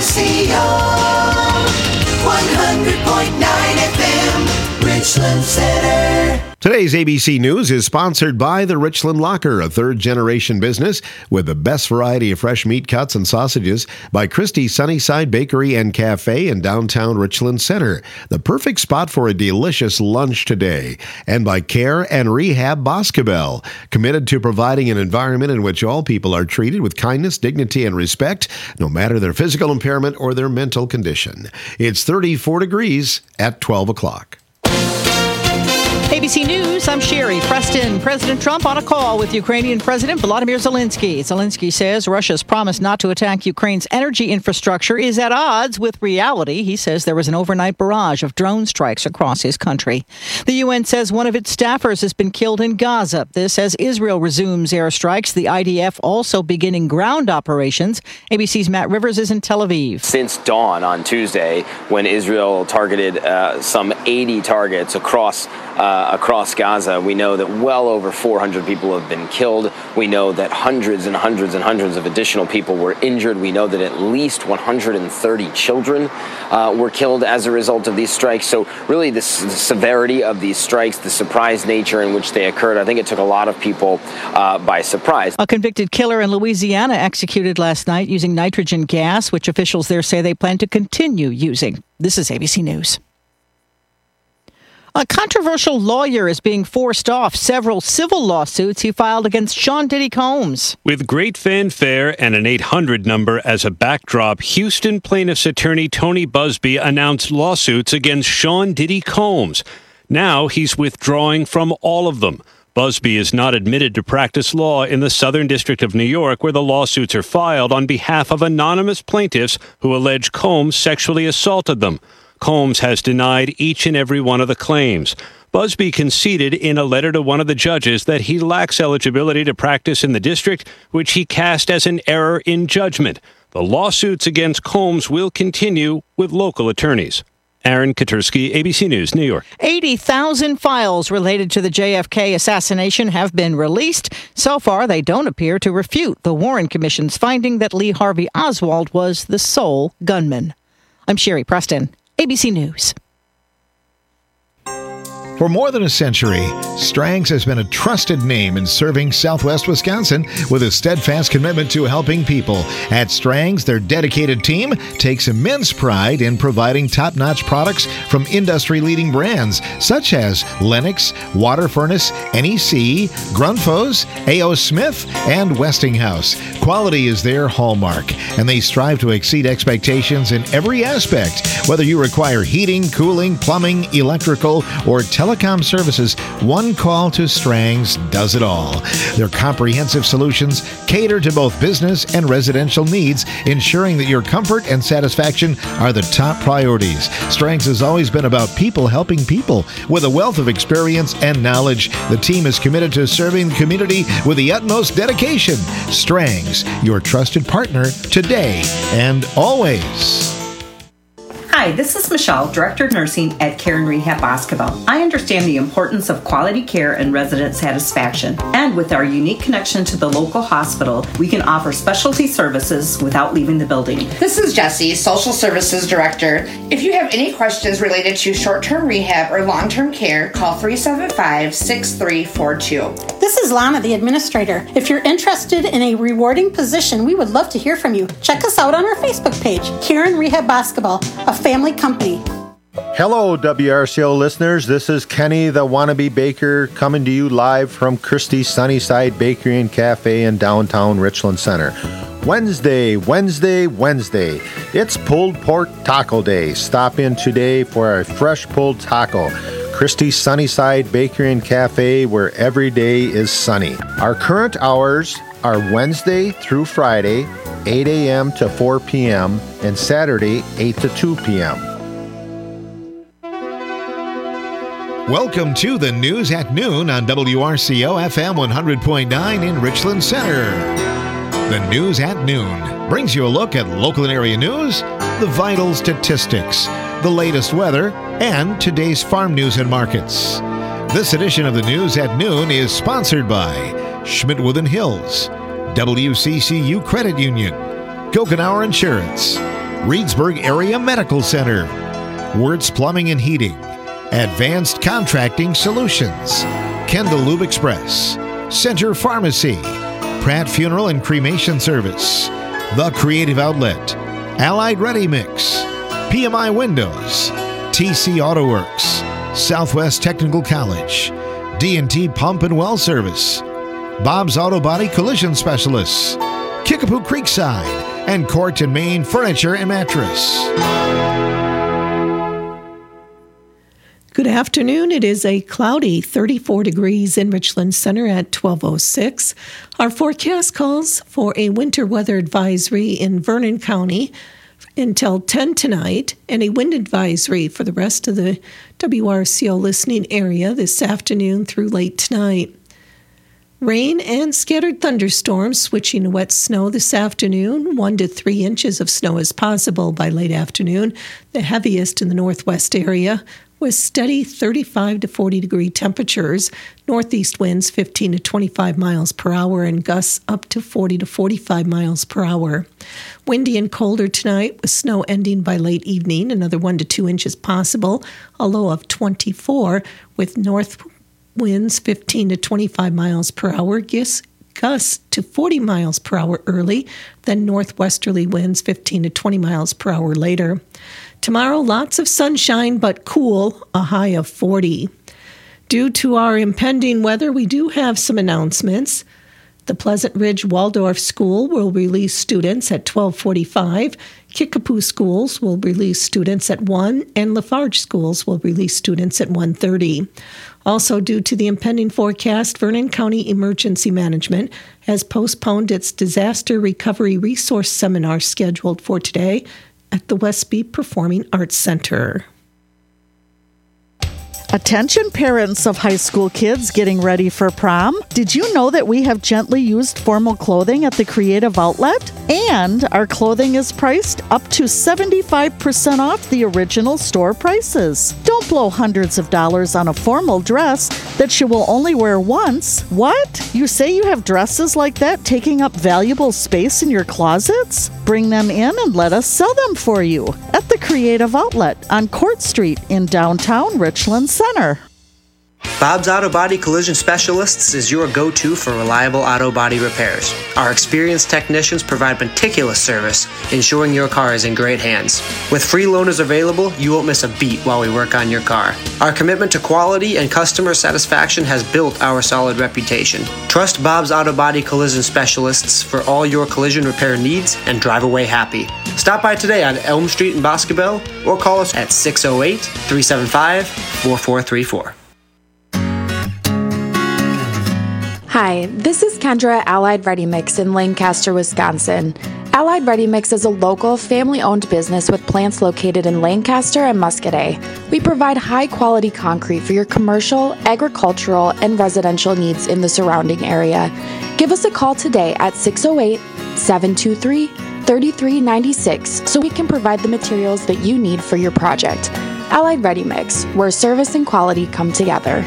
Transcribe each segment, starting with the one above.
100.9 FM, Richland Center. Today's ABC News is sponsored by the Richland Locker, a third-generation business with the best variety of fresh meat cuts and sausages, by Christie's Sunnyside Bakery and Cafe in downtown Richland Center, the perfect spot for a delicious lunch today, and by Care and Rehab Boscobel, committed to providing an environment in which all people are treated with kindness, dignity, and respect, no matter their physical impairment or their mental condition. It's 34 degrees at 12 o'clock. ABC News, I'm Sherry Preston. President Trump on a call with Ukrainian President Volodymyr Zelensky. Zelensky says Russia's promise not to attack Ukraine's energy infrastructure is at odds with reality. He says there was an overnight barrage of drone strikes across his country. The UN says one of its staffers has been killed in Gaza. This as Israel resumes airstrikes. The IDF also beginning ground operations. ABC's Matt Rivers is in Tel Aviv. Since dawn on Tuesday, when Israel targeted some 80 targets across Gaza, we know that well over 400 people have been killed. We know that hundreds and hundreds and hundreds of additional people were injured. We know that at least 130 children were killed as a result of these strikes. So really the severity of these strikes, the surprise nature in which they occurred, I think it took a lot of people by surprise. A convicted killer in Louisiana executed last night using nitrogen gas, which officials there say they plan to continue using. This is ABC News. A controversial lawyer is being forced off several civil lawsuits he filed against Sean Diddy Combs. With great fanfare and an 800 number as a backdrop, Houston plaintiff's attorney Tony Buzbee announced lawsuits against Sean Diddy Combs. Now he's withdrawing from all of them. Buzbee is not admitted to practice law in the Southern District of New York, where the lawsuits are filed on behalf of anonymous plaintiffs who allege Combs sexually assaulted them. Combs has denied each and every one of the claims. Buzbee conceded in a letter to one of the judges that he lacks eligibility to practice in the district, which he cast as an error in judgment. The lawsuits against Combs will continue with local attorneys. Aaron Katursky, ABC News, New York. 80,000 files related to the JFK assassination have been released. So far, they don't appear to refute the Warren Commission's finding that Lee Harvey Oswald was the sole gunman. I'm Sherry Preston, ABC News. For more than a century, Strang's has been a trusted name in serving Southwest Wisconsin with a steadfast commitment to helping people. At Strang's, their dedicated team takes immense pride in providing top-notch products from industry-leading brands such as Lennox, Water Furnace, NEC, Grundfos, A.O. Smith, and Westinghouse. Quality is their hallmark, and they strive to exceed expectations in every aspect. Whether you require heating, cooling, plumbing, electrical, or telecom services, one call to Strang's does it all. Their comprehensive solutions cater to both business and residential needs, ensuring that your comfort and satisfaction are the top priorities. Strang's has always been about people helping people. With a wealth of experience and knowledge, the team is committed to serving the community with the utmost dedication. Strang's, your trusted partner today and always. Hi, this is Michelle, Director of Nursing at Care and Rehab Boscobel. I understand the importance of quality care and resident satisfaction. And with our unique connection to the local hospital, we can offer specialty services without leaving the building. This is Jessie, Social Services Director. If you have any questions related to short-term rehab or long-term care, call 375-6342. This is Lana, the Administrator. If you're interested in a rewarding position, we would love to hear from you. Check us out on our Facebook page, Care and Rehab Boscobel, a family company. Hello, WRCO listeners. This is Kenny, the wannabe baker, coming to you live from Christie's Sunnyside Bakery and Cafe in downtown Richland Center. Wednesday. It's Pulled Pork Taco Day. Stop in today for a fresh pulled taco. Christie's Sunnyside Bakery and Cafe, where every day is sunny. Our current hours are Wednesday through Friday, 8 a.m. to 4 p.m., and Saturday, 8 to 2 p.m. Welcome to the News at Noon on WRCO FM 100.9 in Richland Center. The News at Noon brings you a look at local and area news, the vital statistics, the latest weather, and today's farm news and markets. This edition of the News at Noon is sponsored by Schmidt-Wooden Hills, WCCU Credit Union, Gochenauer Insurance, Reedsburg Area Medical Center, Wirtz Plumbing and Heating, Advanced Contracting Solutions, Kendall Lube Express, Center Pharmacy, Pratt Funeral and Cremation Service, The Creative Outlet, Allied Ready Mix, PMI Windows, TC Auto Works, Southwest Technical College, D&T Pump and Well Service, Bob's Auto Body Collision Specialists, Kickapoo Creekside, and Court and Main Furniture and Mattress. Good afternoon. It is a cloudy 34 degrees in Richland Center at 12:06. Our forecast calls for a winter weather advisory in Vernon County until 10 tonight and a wind advisory for the rest of the WRCO listening area this afternoon through late tonight. Rain and scattered thunderstorms switching to wet snow this afternoon. 1 to 3 inches of snow is possible by late afternoon, the heaviest in the northwest area, with steady 35 to 40 degree temperatures, northeast winds 15 to 25 miles per hour, and gusts up to 40 to 45 miles per hour. Windy and colder tonight, with snow ending by late evening, another 1 to 2 inches possible, a low of 24, with north winds 15 to 25 miles per hour, gusts to 40 miles per hour early, then northwesterly winds 15 to 20 miles per hour later. Tomorrow, lots of sunshine, but cool, a high of 40. Due to our impending weather, we do have some announcements. The Pleasant Ridge Waldorf School will release students at 12:45. Kickapoo Schools will release students at 1, and Lafarge Schools will release students at 1:30. Also, due to the impending forecast, Vernon County Emergency Management has postponed its Disaster Recovery Resource Seminar scheduled for today at the Westby Performing Arts Center. Attention parents of high school kids getting ready for prom. Did you know that we have gently used formal clothing at the Creative Outlet? And our clothing is priced up to 75% off the original store prices. Don't blow hundreds of dollars on a formal dress that you will only wear once. What? You say you have dresses like that taking up valuable space in your closets? Bring them in and let us sell them for you at the Creative Outlet on Court Street in downtown Richland Center. Bob's Auto Body Collision Specialists is your go-to for reliable auto body repairs. Our experienced technicians provide meticulous service, ensuring your car is in great hands. With free loaners available, you won't miss a beat while we work on your car. Our commitment to quality and customer satisfaction has built our solid reputation. Trust Bob's Auto Body Collision Specialists for all your collision repair needs and drive away happy. Stop by today on Elm Street in Boscobel or call us at 608-375-4434. Hi, this is Kendra at Allied Ready Mix in Lancaster, Wisconsin. Allied Ready Mix is a local, family-owned business with plants located in Lancaster and Muscadet. We provide high-quality concrete for your commercial, agricultural, and residential needs in the surrounding area. Give us a call today at 608-723-3396 so we can provide the materials that you need for your project. Allied Ready Mix, where service and quality come together.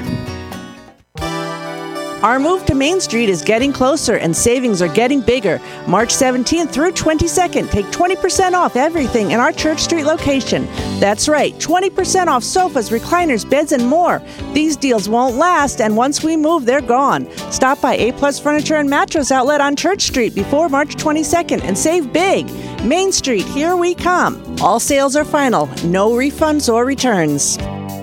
Our move to Main Street is getting closer and savings are getting bigger. March 17th through 22nd, take 20% off everything in our Church Street location. That's right, 20% off sofas, recliners, beds, and more. These deals won't last, and once we move, they're gone. Stop by A-Plus Furniture and Mattress Outlet on Church Street before March 22nd and save big. Main Street, here we come. All sales are final, no refunds or returns.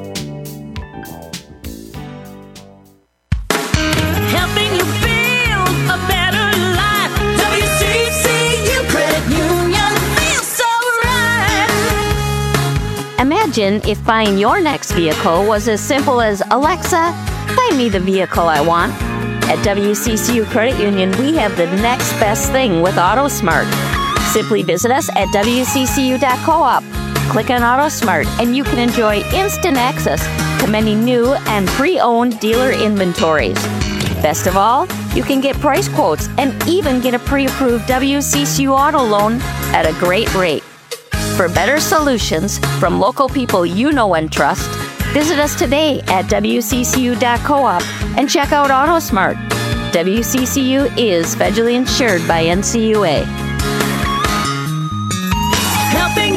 Imagine if buying your next vehicle was as simple as, Alexa, find me the vehicle I want. At WCCU Credit Union, we have the next best thing with AutoSmart. Simply visit us at wccu.coop. Click on AutoSmart and you can enjoy instant access to many new and pre-owned dealer inventories. Best of all, you can get price quotes and even get a pre-approved WCCU auto loan at a great rate. For better solutions from local people you know and trust, visit us today at wccu.coop and check out AutoSmart. WCCU is federally insured by NCUA. Helping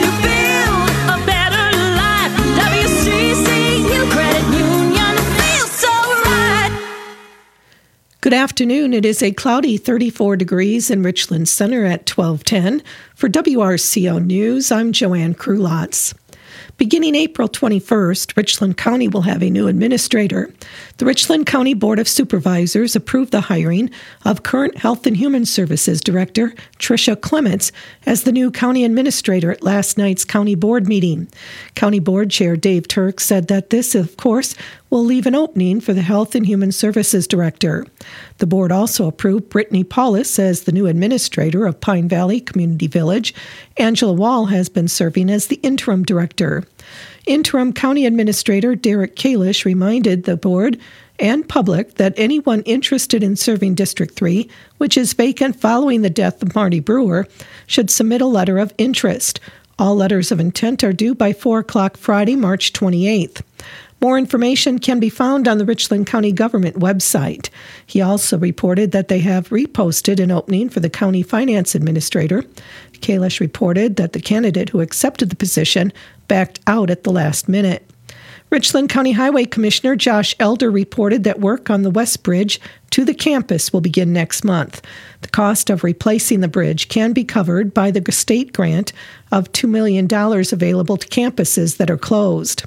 Good afternoon. It is a cloudy 34 degrees in Richland Center at 12:10. For WRCO News, I'm Joanne Krulotz. Beginning April 21st, Richland County will have a new administrator. The Richland County Board of Supervisors approved the hiring of current Health and Human Services Director Tricia Clements as the new county administrator at last night's county board meeting. County Board Chair Dave Turk said that this, of course, will leave an opening for the Health and Human Services Director. The board also approved Brittany Paulus as the new administrator of Pine Valley Community Village. Angela Wall has been serving as the interim director. Interim County Administrator Derek Kalish reminded the board and public that anyone interested in serving District 3, which is vacant following the death of Marty Brewer, should submit a letter of interest. All letters of intent are due by 4 o'clock Friday, March 28th. More information can be found on the Richland County Government website. He also reported that they have reposted an opening for the County Finance Administrator. Kalish reported that the candidate who accepted the position backed out at the last minute. Richland County Highway Commissioner Josh Elder reported that work on the West Bridge to the campus will begin next month. The cost of replacing the bridge can be covered by the state grant of $2 million available to campuses that are closed.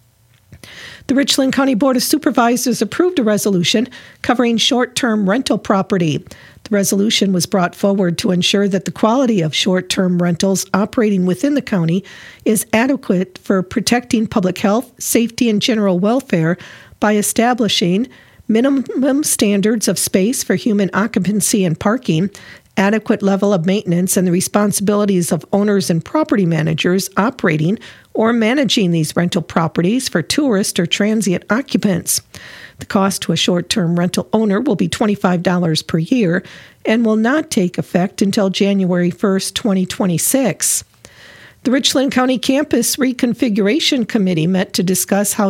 The Richland County Board of Supervisors approved a resolution covering short-term rental property. The resolution was brought forward to ensure that the quality of short-term rentals operating within the county is adequate for protecting public health, safety, and general welfare by establishing minimum standards of space for human occupancy and parking, adequate level of maintenance, and the responsibilities of owners and property managers operating or managing these rental properties for tourist or transient occupants. The cost to a short-term rental owner will be $25 per year and will not take effect until January 1st, 2026. The Richland County Campus Reconfiguration Committee met to discuss how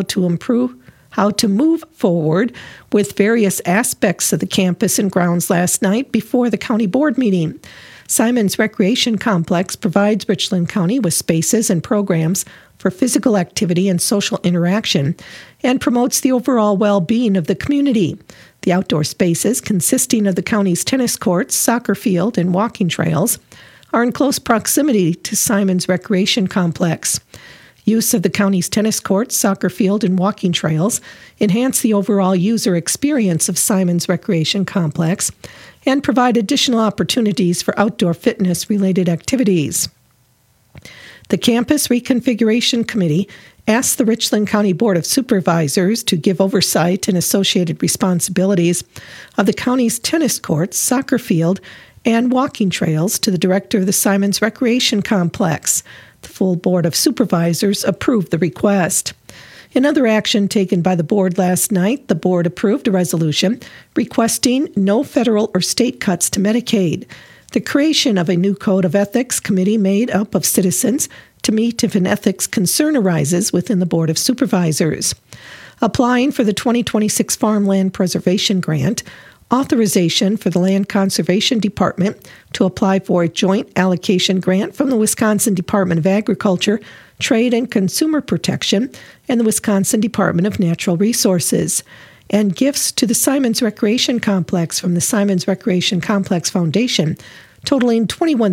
to move forward with various aspects of the campus and grounds last night before the county board meeting. Simons Recreation Complex provides Richland County with spaces and programs for physical activity and social interaction and promotes the overall well-being of the community. The outdoor spaces, consisting of the county's tennis courts, soccer field, and walking trails, are in close proximity to Simons Recreation Complex. Use of the county's tennis courts, soccer field, and walking trails enhance the overall user experience of Simons Recreation Complex and provide additional opportunities for outdoor fitness-related activities. The Campus Reconfiguration Committee asked the Richland County Board of Supervisors to give oversight and associated responsibilities of the county's tennis courts, soccer field, and walking trails to the director of the Simons Recreation Complex. The full Board of Supervisors approved the request. In other action taken by the board last night, the board approved a resolution requesting no federal or state cuts to Medicaid, the creation of a new Code of Ethics committee made up of citizens to meet if an ethics concern arises within the Board of Supervisors, applying for the 2026 Farmland Preservation Grant, authorization for the Land Conservation Department to apply for a joint allocation grant from the Wisconsin Department of Agriculture, Trade and Consumer Protection, and the Wisconsin Department of Natural Resources, and gifts to the Simons Recreation Complex from the Simons Recreation Complex Foundation, totaling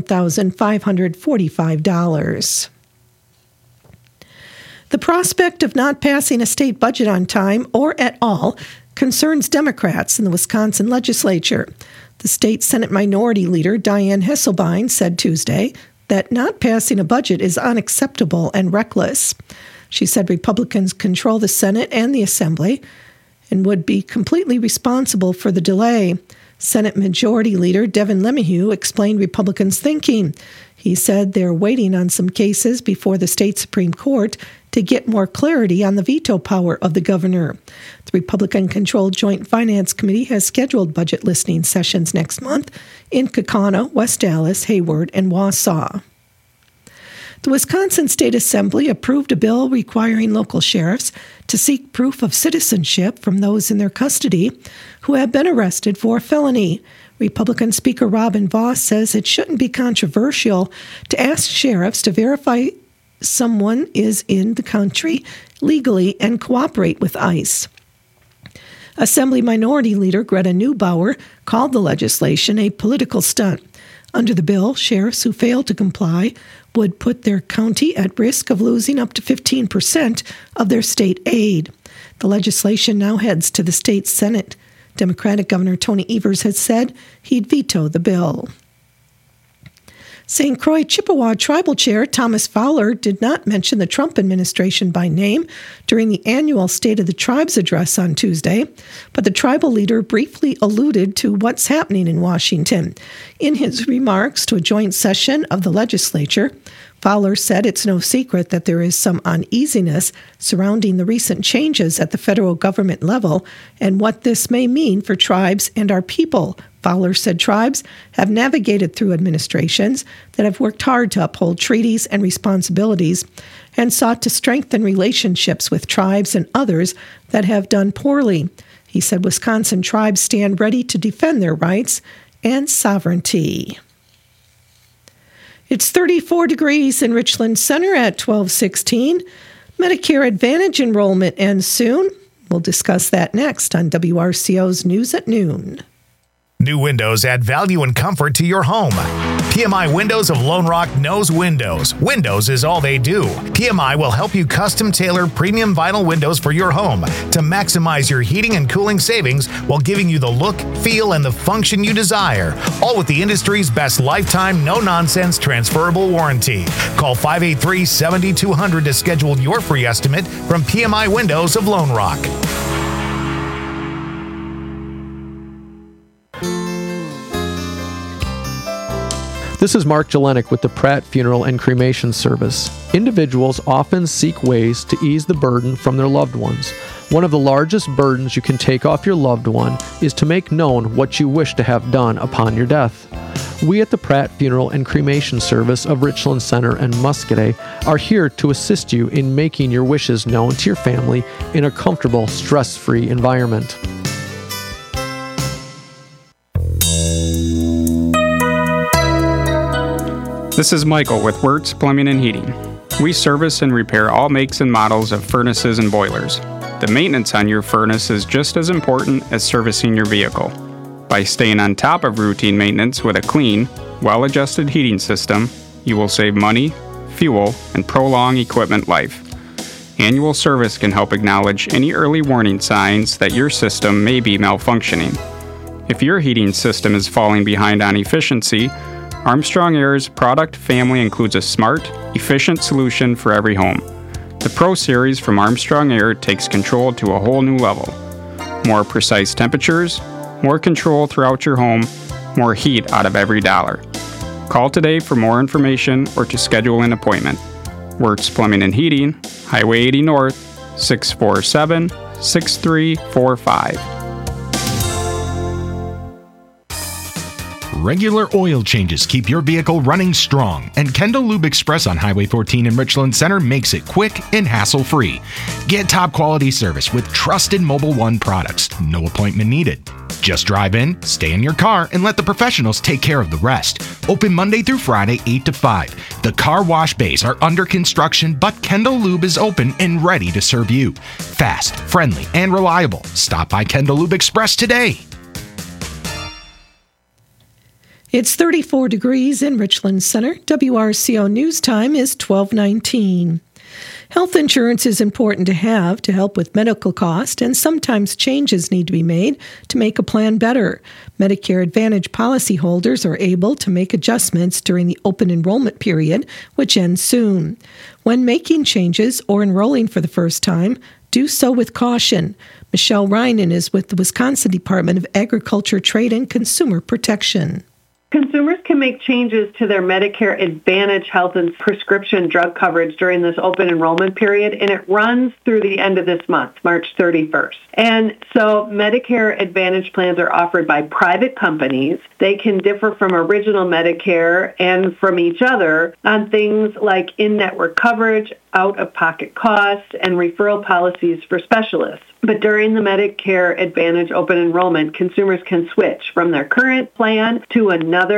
$21,545. The prospect of not passing a state budget on time or at all concerns Democrats in the Wisconsin legislature. The state Senate Minority Leader Diane Hesselbein said Tuesday that not passing a budget is unacceptable and reckless. She said Republicans control the Senate and the Assembly and would be completely responsible for the delay. Senate Majority Leader Devin LeMahieu explained Republicans' thinking. He said they're waiting on some cases before the state Supreme Court to get more clarity on the veto power of the governor. The Republican-controlled Joint Finance Committee has scheduled budget listening sessions next month in Kaukauna, West Dallas, Hayward, and Wausau. The Wisconsin State Assembly approved a bill requiring local sheriffs to seek proof of citizenship from those in their custody who have been arrested for a felony. Republican Speaker Robin Vos says it shouldn't be controversial to ask sheriffs to verify someone is in the country legally and cooperate with ICE. Assembly Minority Leader Greta Neubauer called the legislation a political stunt. Under the bill, sheriffs who fail to comply would put their county at risk of losing up to 15% of their state aid. The legislation now heads to the state Senate. Democratic Governor Tony Evers has said he'd veto the bill. St. Croix Chippewa Tribal Chair Thomas Fowler did not mention the Trump administration by name during the annual State of the Tribes address on Tuesday, but the tribal leader briefly alluded to what's happening in Washington. In his remarks to a joint session of the legislature, Fowler said it's no secret that there is some uneasiness surrounding the recent changes at the federal government level and what this may mean for tribes and our people. Fowler said tribes have navigated through administrations that have worked hard to uphold treaties and responsibilities and sought to strengthen relationships with tribes and others that have done poorly. He said Wisconsin tribes stand ready to defend their rights and sovereignty. It's 34 degrees in Richland Center at 12:16. Medicare Advantage enrollment ends soon. We'll discuss that next on WRCO's News at Noon. New windows add value and comfort to your home. PMI Windows of Lone Rock knows windows. Windows is all they do. PMI will help you custom tailor premium vinyl windows for your home to maximize your heating and cooling savings while giving you the look, feel, and the function you desire. All with the industry's best lifetime, no-nonsense transferable warranty. Call 583-7200 to schedule your free estimate from PMI Windows of Lone Rock. This is Mark Jelenik with the Pratt Funeral and Cremation Service. Individuals often seek ways to ease the burden from their loved ones. One of the largest burdens you can take off your loved one is to make known what you wish to have done upon your death. We at the Pratt Funeral and Cremation Service of Richland Center and Muscoda are here to assist you in making your wishes known to your family in a comfortable, stress-free environment. This is Michael with Wirtz Plumbing and Heating. We service and repair all makes and models of furnaces and boilers. The maintenance on your furnace is just as important as servicing your vehicle. By staying on top of routine maintenance with a clean, well-adjusted heating system, you will save money, fuel, and prolong equipment life. Annual service can help acknowledge any early warning signs that your system may be malfunctioning. If your heating system is falling behind on efficiency, Armstrong Air's product family includes a smart, efficient solution for every home. The Pro Series from Armstrong Air takes control to a whole new level. More precise temperatures, more control throughout your home, more heat out of every dollar. Call today for more information or to schedule an appointment. Wirtz Plumbing and Heating, Highway 80 North, 647-6345. Regular oil changes keep your vehicle running strong, and Kendall Lube Express on Highway 14 in Richland Center makes it quick and hassle-free. Get top quality service with trusted Mobil 1 products. No appointment needed. Just drive in, stay in your car, and let the professionals take care of the rest. Open Monday through Friday, 8 to 5. The car wash bays are under construction, but Kendall Lube is open and ready to serve you. Fast, friendly, and reliable. Stop by Kendall Lube Express today. It's 34 degrees in Richland Center. WRCO News Time is 12:19. Health insurance is important to have to help with medical costs, and sometimes changes need to be made to make a plan better. Medicare Advantage policyholders are able to make adjustments during the open enrollment period, which ends soon. When making changes or enrolling for the first time, do so with caution. Michelle Reinen is with the Wisconsin Department of Agriculture, Trade, and Consumer Protection. Consumers can make changes to their Medicare Advantage health and prescription drug coverage during this open enrollment period, and it runs through the end of this month, March 31st. And so Medicare Advantage plans are offered by private companies. They can differ from original Medicare and from each other on things like in-network coverage, out-of-pocket costs, and referral policies for specialists. But during the Medicare Advantage open enrollment, consumers can switch from their current plan to another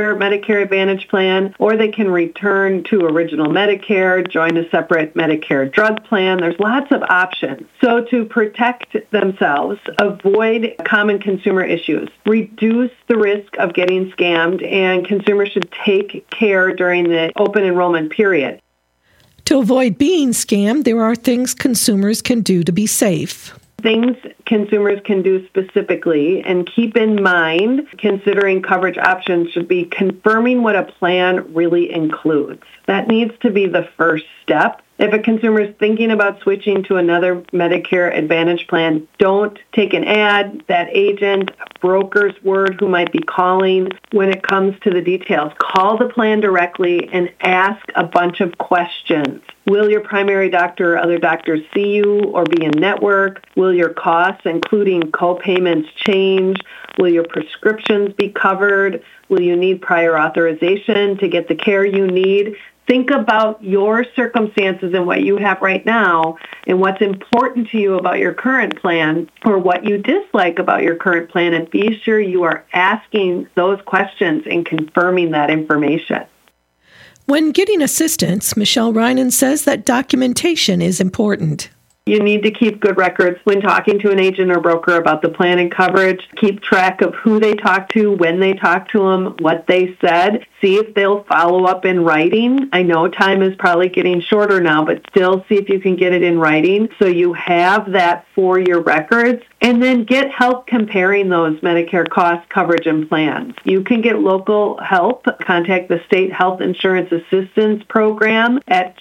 regular Medicare Advantage plan, or they can return to original Medicare, join a separate Medicare drug plan. There's lots of options. So to protect themselves, avoid common consumer issues, reduce the risk of getting scammed, and consumers should take care during the open enrollment period. To avoid being scammed, there are things consumers can do to be safe. Things consumers can do specifically, and keep in mind, considering coverage options should be confirming what a plan really includes. That needs to be the first step. If a consumer is thinking about switching to another Medicare Advantage plan, don't take an ad, that agent, broker's word who might be calling when it comes to the details. Call the plan directly and ask a bunch of questions. Will your primary doctor or other doctors see you or be in network? Will your costs, including co-payments, change? Will your prescriptions be covered? Will you need prior authorization to get the care you need? Think about your circumstances and what you have right now and what's important to you about your current plan or what you dislike about your current plan, and be sure you are asking those questions and confirming that information. When getting assistance, Michelle Reinen says that documentation is important. You need to keep good records when talking to an agent or broker about the plan and coverage. Keep track of who they talked to, when they talked to them, what they said. See if they'll follow up in writing. I know time is probably getting shorter now, but still see if you can get it in writing so you have that for your records. And then get help comparing those Medicare costs, coverage, and plans. You can get local help. Contact the State Health Insurance Assistance Program at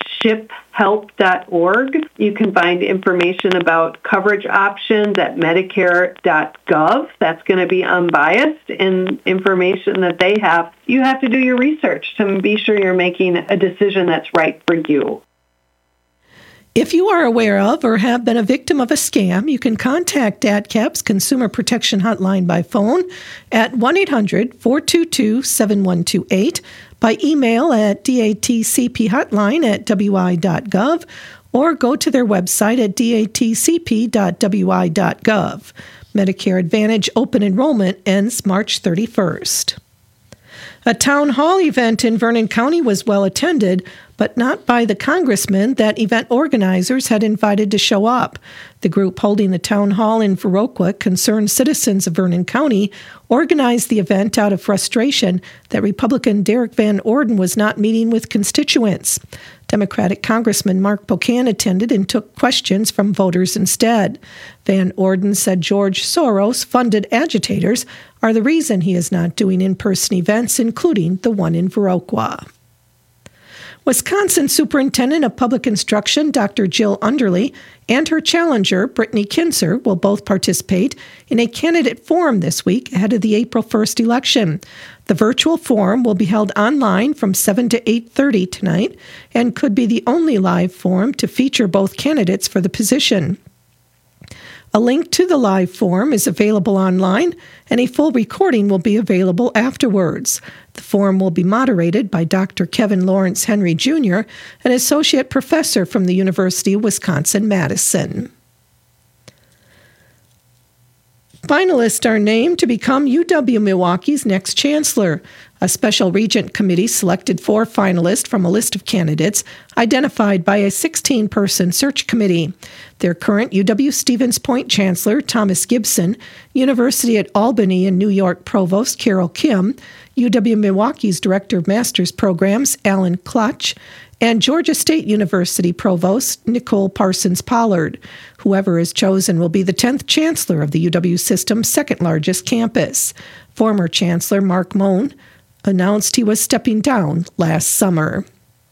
shiphelp.org. You can find information about coverage options at medicare.gov. That's going to be unbiased in information that they have. You have to do your research to be sure you're making a decision that's right for you. If you are aware of or have been a victim of a scam, you can contact DATCAP's Consumer Protection Hotline by phone at 1-800-422-7128, by email at datcphotline@wi.gov, or go to their website at datcp.wi.gov. Medicare Advantage open enrollment ends March 31st. A town hall event in Vernon County was well attended, but not by the congressman that event organizers had invited to show up. The group holding the town hall in Viroqua, Concerned Citizens of Vernon County, organized the event out of frustration that Republican Derek Van Orden was not meeting with constituents. Democratic Congressman Mark Pocan attended and took questions from voters instead. Van Orden said George Soros-funded agitators are the reason he is not doing in-person events, including the one in Viroqua. Wisconsin Superintendent of Public Instruction Dr. Jill Underly and her challenger, Brittany Kinzer, will both participate in a candidate forum this week ahead of the April 1st election. The virtual forum will be held online from 7 to 8:30 tonight and could be the only live forum to feature both candidates for the position. A link to the live forum is available online, and a full recording will be available afterwards. The forum will be moderated by Dr. Kevin Lawrence Henry Jr., an associate professor from the University of Wisconsin-Madison. Finalists are named to become UW-Milwaukee's next chancellor. A special regent committee selected 4 finalists from a list of candidates identified by a 16-person search committee. Their current UW-Stevens Point chancellor, Thomas Gibson, University at Albany and New York provost, Carol Kim, UW-Milwaukee's director of master's programs, Alan Clutch, and Georgia State University provost, Nicole Parsons Pollard. Whoever is chosen will be the 10th chancellor of the UW system's second-largest campus. Former Chancellor Mark Mohn announced he was stepping down last summer.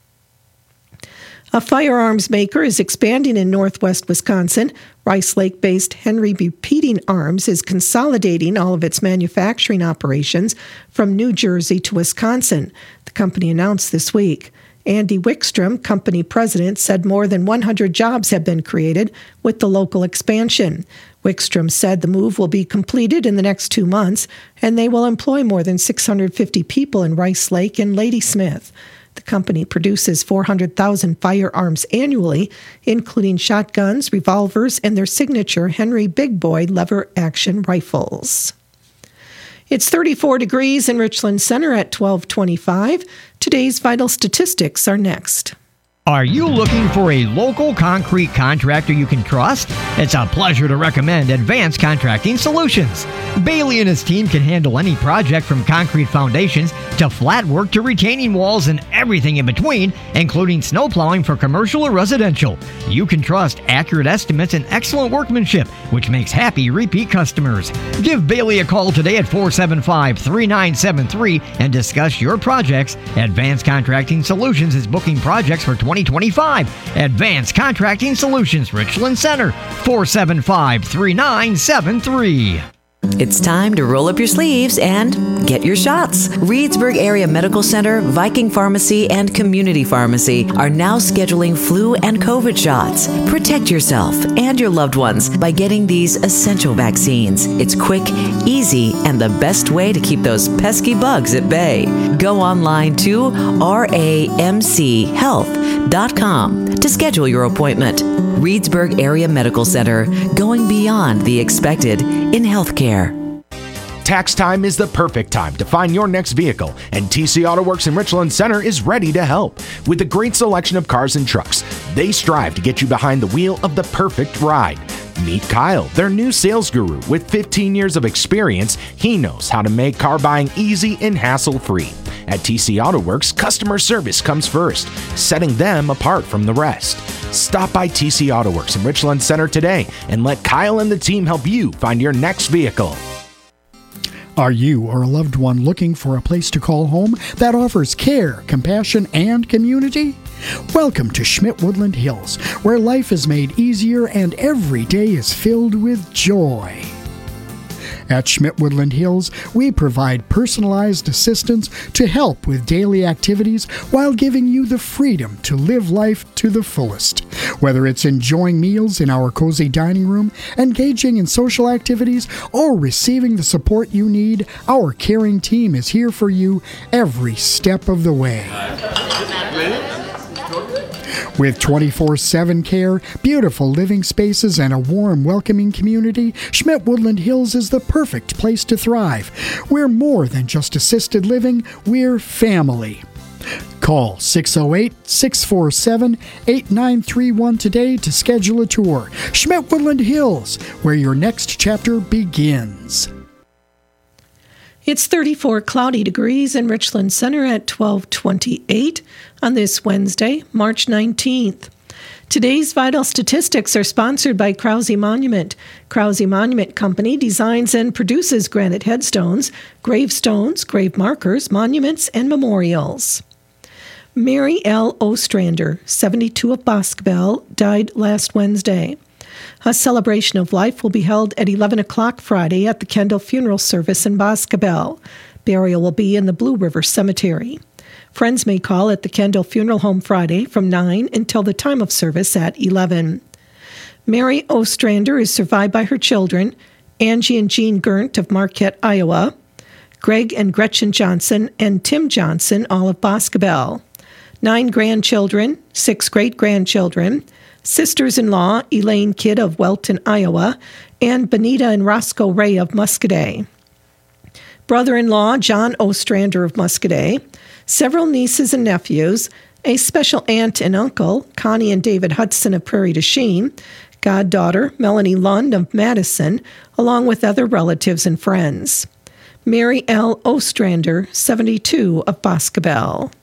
A firearms maker is expanding in northwest Wisconsin. Rice Lake-based Henry Repeating Arms is consolidating all of its manufacturing operations from New Jersey to Wisconsin, the company announced this week. Andy Wickstrom, company president, said more than 100 jobs have been created with the local expansion. Wickstrom said the move will be completed in the next 2 months, and they will employ more than 650 people in Rice Lake and Ladysmith. The company produces 400,000 firearms annually, including shotguns, revolvers, and their signature Henry Big Boy lever-action rifles. It's 34 degrees in Richland Center at 12:25. Today's vital statistics are next. Are you looking for a local concrete contractor you can trust? It's a pleasure to recommend Advanced Contracting Solutions. Bailey and his team can handle any project from concrete foundations to flat work to retaining walls and everything in between, including snow plowing for commercial or residential. You can trust accurate estimates and excellent workmanship, which makes happy repeat customers. Give Bailey a call today at 475-3973 and discuss your projects. Advanced Contracting Solutions is booking projects for 2025. Advanced Contracting Solutions, Richland Center, 475-3973. It's time to roll up your sleeves and get your shots. Reedsburg Area Medical Center, Viking Pharmacy, and Community Pharmacy are now scheduling flu and COVID shots. Protect yourself and your loved ones by getting these essential vaccines. It's quick, easy, and the best way to keep those pesky bugs at bay. Go online to ramchealth.com to schedule your appointment. Reedsburg Area Medical Center, going beyond the expected in healthcare. Tax time is the perfect time to find your next vehicle, and TC Auto Works in Richland Center is ready to help. With a great selection of cars and trucks, they strive to get you behind the wheel of the perfect ride. Meet Kyle, their new sales guru. With 15 years of experience, he knows how to make car buying easy and hassle-free. At TC Auto Works, customer service comes first, setting them apart from the rest. Stop by TC Auto Works in Richland Center today and let Kyle and the team help you find your next vehicle. Are you or a loved one looking for a place to call home that offers care, compassion, and community? Welcome to Schmidt Woodland Hills, where life is made easier and every day is filled with joy. At Schmidt Woodland Hills, we provide personalized assistance to help with daily activities while giving you the freedom to live life to the fullest. Whether it's enjoying meals in our cozy dining room, engaging in social activities, or receiving the support you need, our caring team is here for you every step of the way. With 24/7 care, beautiful living spaces, and a warm, welcoming community, Schmidt Woodland Hills is the perfect place to thrive. We're more than just assisted living, we're family. Call 608-647-8931 today to schedule a tour. Schmidt Woodland Hills, where your next chapter begins. It's 34 cloudy degrees in Richland Center at 12:28 on this Wednesday, March 19th. Today's vital statistics are sponsored by Krause Monument. Krause Monument Company designs and produces granite headstones, gravestones, grave markers, monuments, and memorials. Mary L. Ostrander, 72 of Boscobel, died last Wednesday. A celebration of life will be held at 11 o'clock Friday at the Kendall Funeral Service in Boscobel. Burial will be in the Blue River Cemetery. Friends may call at the Kendall Funeral Home Friday from 9 until the time of service at 11. Mary Ostrander is survived by her children, Angie and Jean Gerndt of Marquette, Iowa, Greg and Gretchen Johnson, and Tim Johnson, all of Boscobel. 9 grandchildren, 6 great-grandchildren, sisters-in-law Elaine Kidd of Welton, Iowa, and Benita and Roscoe Ray of Muscadet. Brother-in-law John Ostrander of Muscadet, several nieces and nephews, a special aunt and uncle, Connie and David Hudson of Prairie du Chien, goddaughter Melanie Lund of Madison, along with other relatives and friends. Mary L. Ostrander, 72 of Boscobel.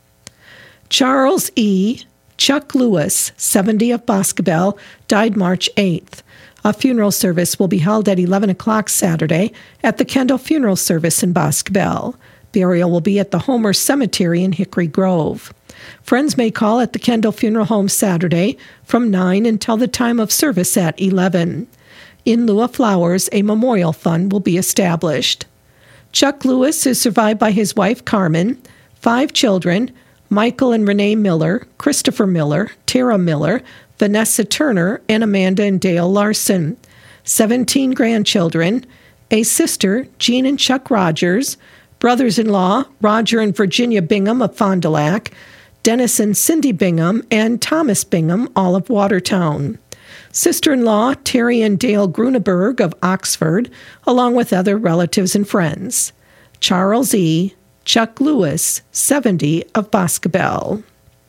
Charles E. Chuck Lewis, 70 of Boscobel, died March 8th. A funeral service will be held at 11 o'clock Saturday at the Kendall Funeral Service in Boscobel. Burial will be at the Homer Cemetery in Hickory Grove. Friends may call at the Kendall Funeral Home Saturday from 9 until the time of service at 11. In lieu of flowers, a memorial fund will be established. Chuck Lewis is survived by his wife Carmen, 5 children, Michael and Renee Miller, Christopher Miller, Tara Miller, Vanessa Turner, and Amanda and Dale Larson. 17 grandchildren, a sister, Jean and Chuck Rogers, brothers-in-law, Roger and Virginia Bingham of Fond du Lac, Dennis and Cindy Bingham, and Thomas Bingham, all of Watertown. Sister-in-law Terry and Dale Gruneberg of Oxford, along with other relatives and friends. Charles E. Chuck Lewis, 70, of Boscobel.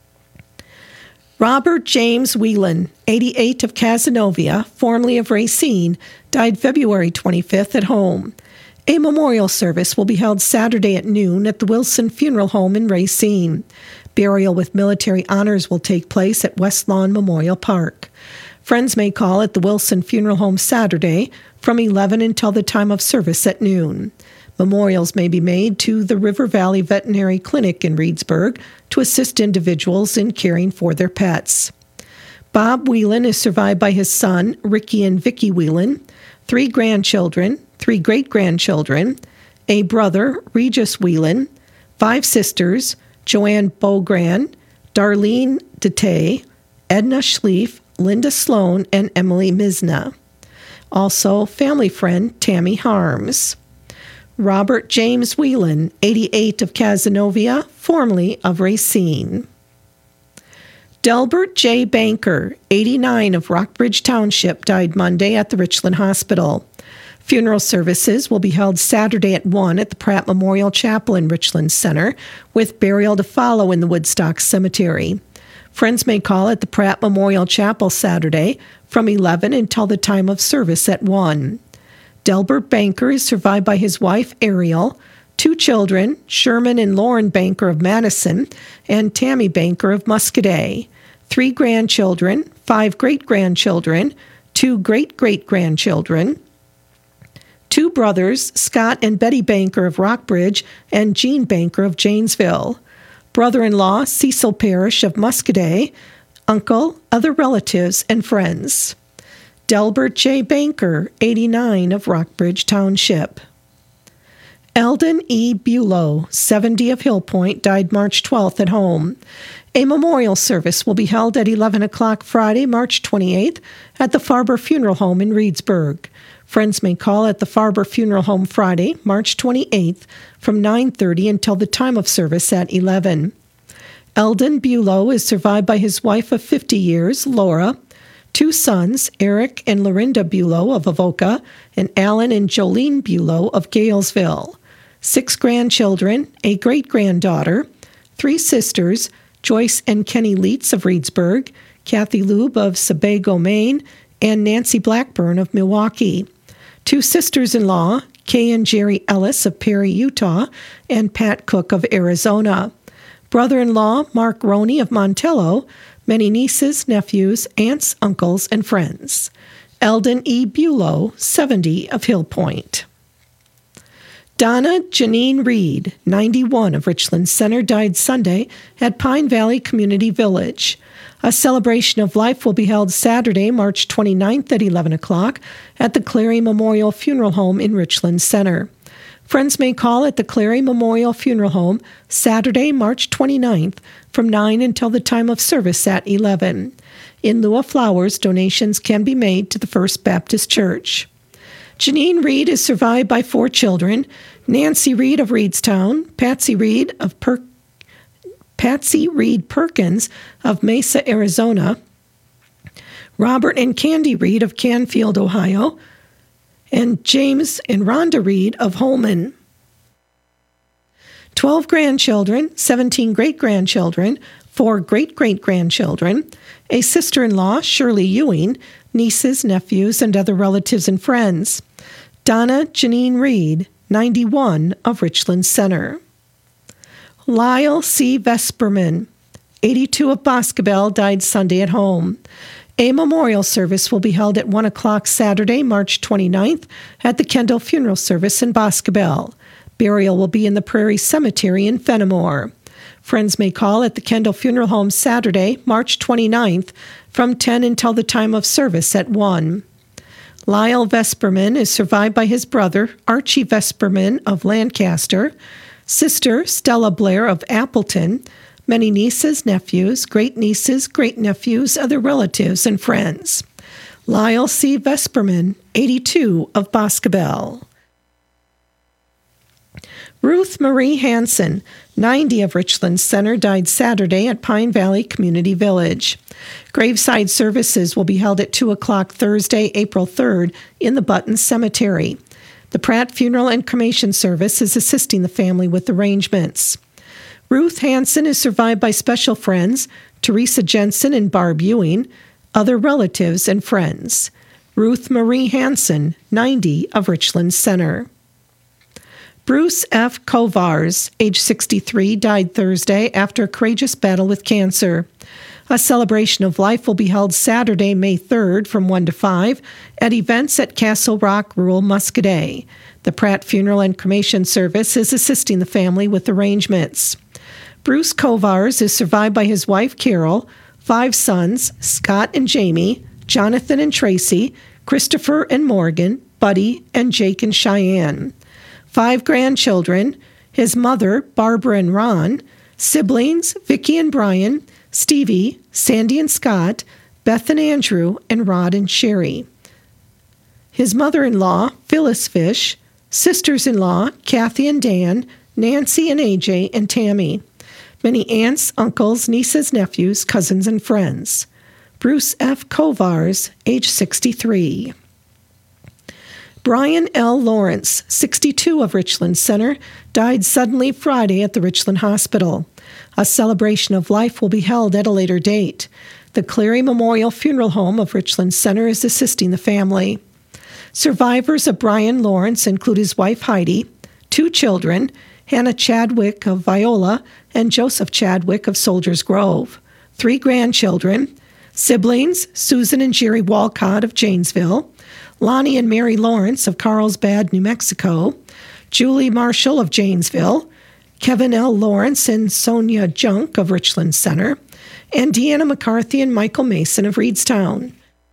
Robert James Whelan, 88, of Cazenovia, formerly of Racine, died February 25th at home. A memorial service will be held Saturday at noon at the Wilson Funeral Home in Racine. Burial with military honors will take place at West Lawn Memorial Park. Friends may call at the Wilson Funeral Home Saturday from 11 until the time of service at noon. Memorials may be made to the River Valley Veterinary Clinic in Reedsburg to assist individuals in caring for their pets. Bob Whelan is survived by his son, Ricky and Vicki Whelan, 3 grandchildren, 3 great-grandchildren, a brother, Regis Whelan, 5 sisters, Joanne Bogran, Darlene DeTay, Edna Schlief, Linda Sloan, and Emily Misna. Also, family friend Tammy Harms. Robert James Whelan, 88, of Cazenovia, formerly of Racine. Delbert J. Banker, 89, of Rockbridge Township, died Monday at the Richland Hospital. Funeral services will be held Saturday at 1 at the Pratt Memorial Chapel in Richland Center, with burial to follow in the Woodstock Cemetery. Friends may call at the Pratt Memorial Chapel Saturday from 11 until the time of service at 1. Delbert Banker is survived by his wife, Ariel, 2 children, Sherman and Lauren Banker of Madison, and Tammy Banker of Muscadet, 3 grandchildren, 5 great-grandchildren, 2 great-great-grandchildren, 2 brothers, Scott and Betty Banker of Rockbridge and Jean Banker of Janesville, brother-in-law Cecil Parrish of Muscadet, uncle, other relatives, and friends. Delbert J. Banker, 89, of Rockbridge Township. Eldon E. Bulow, 70, of Hill Point, died March 12th at home. A memorial service will be held at 11 o'clock Friday, March 28th, at the Farber Funeral Home in Reedsburg. Friends may call at the Farber Funeral Home Friday, March 28th, from 9:30 until the time of service at 11. Eldon Bulow is survived by his wife of 50 years, Laura, 2 sons, Eric and Lorinda Bulow of Avoca, and Alan and Jolene Bulow of Galesville, 6 grandchildren, a great-granddaughter, 3 sisters, Joyce and Kenny Leitz of Reedsburg, Kathy Lube of Sebago, Maine, and Nancy Blackburn of Milwaukee, 2 sisters-in-law, Kay and Jerry Ellis of Perry, Utah, and Pat Cook of Arizona, brother-in-law Mark Roney of Montello, many nieces, nephews, aunts, uncles, and friends. Eldon E. Bulow, 70, of Hill Point. Donna Janine Reed, 91, of Richland Center, died Sunday at Pine Valley Community Village. A celebration of life will be held Saturday, March 29th at 11 o'clock at the Clary Memorial Funeral Home in Richland Center. Friends may call at the Clary Memorial Funeral Home Saturday, March 29th from 9 until the time of service at 11. In lieu of flowers, donations can be made to the First Baptist Church. Janine Reed is survived by 4 children, Nancy Reed of Reedstown, Patsy Reed Perkins of Mesa, Arizona, Robert and Candy Reed of Canfield, Ohio, and James and Rhonda Reed of Holman. 12 grandchildren, 17 great-grandchildren, 4 great-great-grandchildren, a sister-in-law, Shirley Ewing, nieces, nephews, and other relatives and friends. Donna Janine Reed, 91, of Richland Center. Lyle C. Vesperman, 82, of Boscobel, died Sunday at home. A memorial service will be held at 1 o'clock Saturday, March 29th, at the Kendall Funeral Service in Boscobel. Burial will be in the Prairie Cemetery in Fenimore. Friends may call at the Kendall Funeral Home Saturday, March 29th, from 10 until the time of service at 1. Lyle Vesperman is survived by his brother, Archie Vesperman of Lancaster, sister Stella Blair of Appleton, many nieces, nephews, great-nieces, great-nephews, other relatives, and friends. Lyle C. Vesperman, 82, of Boscobel. Ruth Marie Hansen, 90 of Richland Center, died Saturday at Pine Valley Community Village. Graveside services will be held at 2 o'clock Thursday, April 3rd in the Button Cemetery. The Pratt Funeral and Cremation Service is assisting the family with arrangements. Ruth Hansen is survived by special friends, Teresa Jensen and Barb Ewing, other relatives and friends. Ruth Marie Hansen, 90 of Richland Center. Bruce F. Kovars, age 63, died Thursday after a courageous battle with cancer. A celebration of life will be held Saturday, May 3rd from 1 to 5 at events at Castle Rock Rural Muscadet. The Pratt Funeral and Cremation Service is assisting the family with arrangements. Bruce Kovars is survived by his wife Carol, 5 sons, Scott and Jamie, Jonathan and Tracy, Christopher and Morgan, Buddy, and Jake and Cheyenne. 5 grandchildren, his mother, Barbara and Ron, siblings, Vicki and Brian, Stevie, Sandy and Scott, Beth and Andrew, and Rod and Sherry. His mother-in-law, Phyllis Fish, sisters-in-law, Kathy and Dan, Nancy and AJ, and Tammy. Many aunts, uncles, nieces, nephews, cousins, and friends. Bruce F. Kovars, age 63. Brian L. Lawrence, 62 of Richland Center, died suddenly Friday at the Richland Hospital. A celebration of life will be held at a later date. The Cleary Memorial Funeral Home of Richland Center is assisting the family. Survivors of Brian Lawrence include his wife Heidi, 2 children, Hannah Chadwick of Viola and Joseph Chadwick of Soldiers Grove, 3 grandchildren, siblings Susan and Jerry Walcott of Janesville, Lonnie and Mary Lawrence of Carlsbad, New Mexico, Julie Marshall of Janesville, Kevin L. Lawrence and Sonia Junk of Richland Center, and Deanna McCarthy and Michael Mason of Reedstown.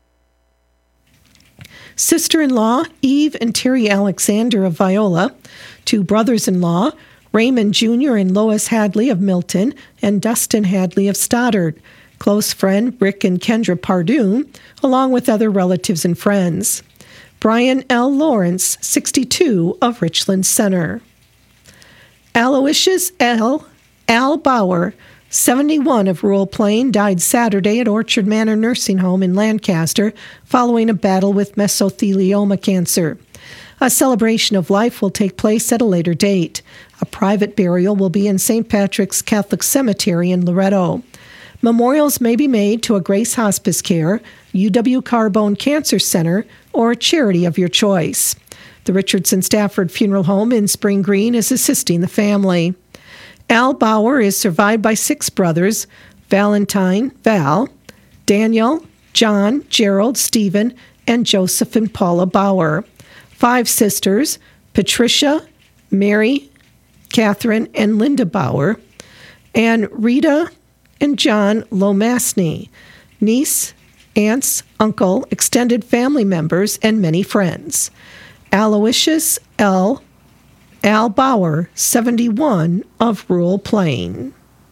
Sister-in-law Eve and Terry Alexander of Viola, 2 brothers-in-law, Raymond Jr. and Lois Hadley of Milton, and Dustin Hadley of Stoddard, close friend Rick and Kendra Pardue, along with other relatives and friends. Brian L. Lawrence, 62 of Richland Center. Aloysius Al Bauer, 71 of Rural Plain, died Saturday at Orchard Manor Nursing Home in Lancaster following a battle with mesothelioma cancer. A celebration of life will take place at a later date. A private burial will be in St. Patrick's Catholic Cemetery in Loretto. Memorials may be made to a Grace Hospice Care, UW Carbone Cancer Center, or a charity of your choice. The Richardson Stafford Funeral Home in Spring Green is assisting the family. Al Bauer is survived by 6 brothers, Valentine, Val, Daniel, John, Gerald, Stephen, and Joseph and Paula Bauer. 5 sisters, Patricia, Mary, Catherine, and Linda Bauer, and Rita and John Lomasny, niece, aunts, uncle, extended family members, and many friends. Aloysius Al Bauer, 71 of Rural Plain.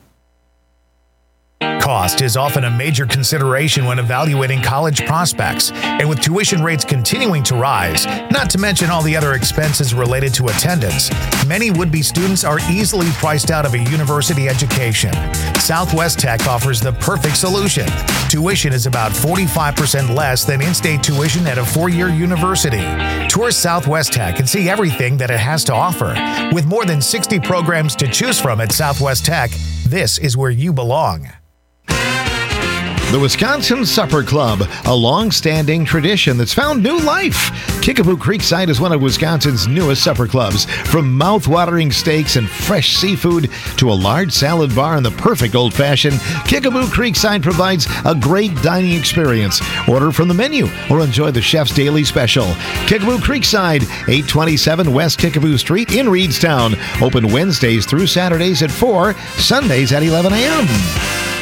Cost is often a major consideration when evaluating college prospects, and with tuition rates continuing to rise, not to mention all the other expenses related to attendance, many would-be students are easily priced out of a university education. Southwest Tech offers the perfect solution. Tuition is about 45% less than in-state tuition at a 4-year university. Tour Southwest Tech and see everything that it has to offer. With more than 60 programs to choose from at Southwest Tech, this is where you belong. The Wisconsin Supper Club, a long-standing tradition that's found new life. Kickapoo Creekside is one of Wisconsin's newest supper clubs. From mouth-watering steaks and fresh seafood to a large salad bar and the perfect old-fashioned, Kickapoo Creekside provides a great dining experience. Order from the menu or enjoy the chef's daily special. Kickapoo Creekside, 827 West Kickapoo Street in Reedstown. Open Wednesdays through Saturdays at 4, Sundays at 11 a.m.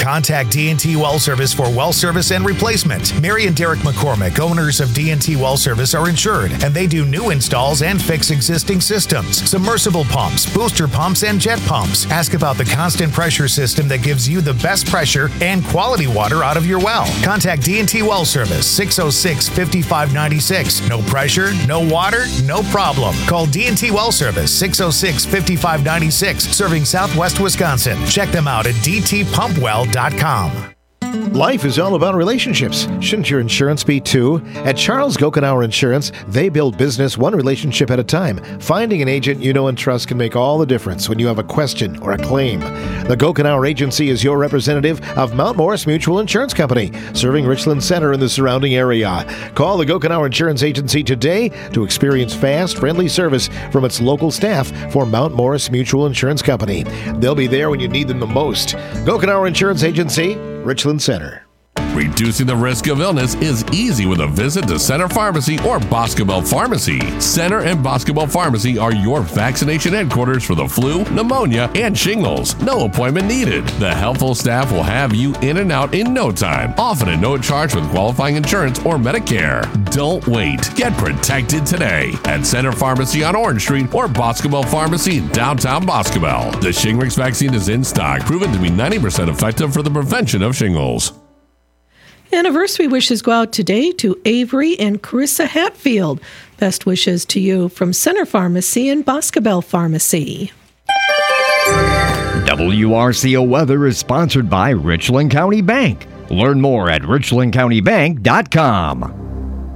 Contact D&T Well Service for well service and replacement. Mary and Derek McCormick, owners of D&T Well Service, are insured, and they do new installs and fix existing systems, submersible pumps, booster pumps, and jet pumps. Ask about the constant pressure system that gives you the best pressure and quality water out of your well. Contact D&T Well Service, 606-5596. No pressure, no water, no problem. Call D&T Well Service, 606-5596, serving Southwest Wisconsin. Check them out at dtpumpwell.com. Life is all about relationships. Shouldn't your insurance be too? At Charles Gokenauer Insurance, they build business one relationship at a time. Finding an agent you know and trust can make all the difference when you have a question or a claim. The Gokenauer Agency is your representative of Mount Morris Mutual Insurance Company, serving Richland Center and the surrounding area. Call the Gokenauer Insurance Agency today to experience fast, friendly service from its local staff for Mount Morris Mutual Insurance Company. They'll be there when you need them the most. Gokenauer Insurance Agency, Richland Center. Reducing the risk of illness is easy with a visit to Center Pharmacy or Boscobel Pharmacy. Center and Boscobel Pharmacy are your vaccination headquarters for the flu, pneumonia, and shingles. No appointment needed. The helpful staff will have you in and out in no time, often at no charge with qualifying insurance or Medicare. Don't wait. Get protected today at Center Pharmacy on Orange Street or Boscobel Pharmacy in downtown Boscobel. The Shingrix vaccine is in stock, proven to be 90% effective for the prevention of shingles. Anniversary wishes go out today to Avery and Carissa Hatfield. Best wishes to you from Center Pharmacy and Boscobel Pharmacy. WRCO Weather is sponsored by Richland County Bank. Learn more at richlandcountybank.com.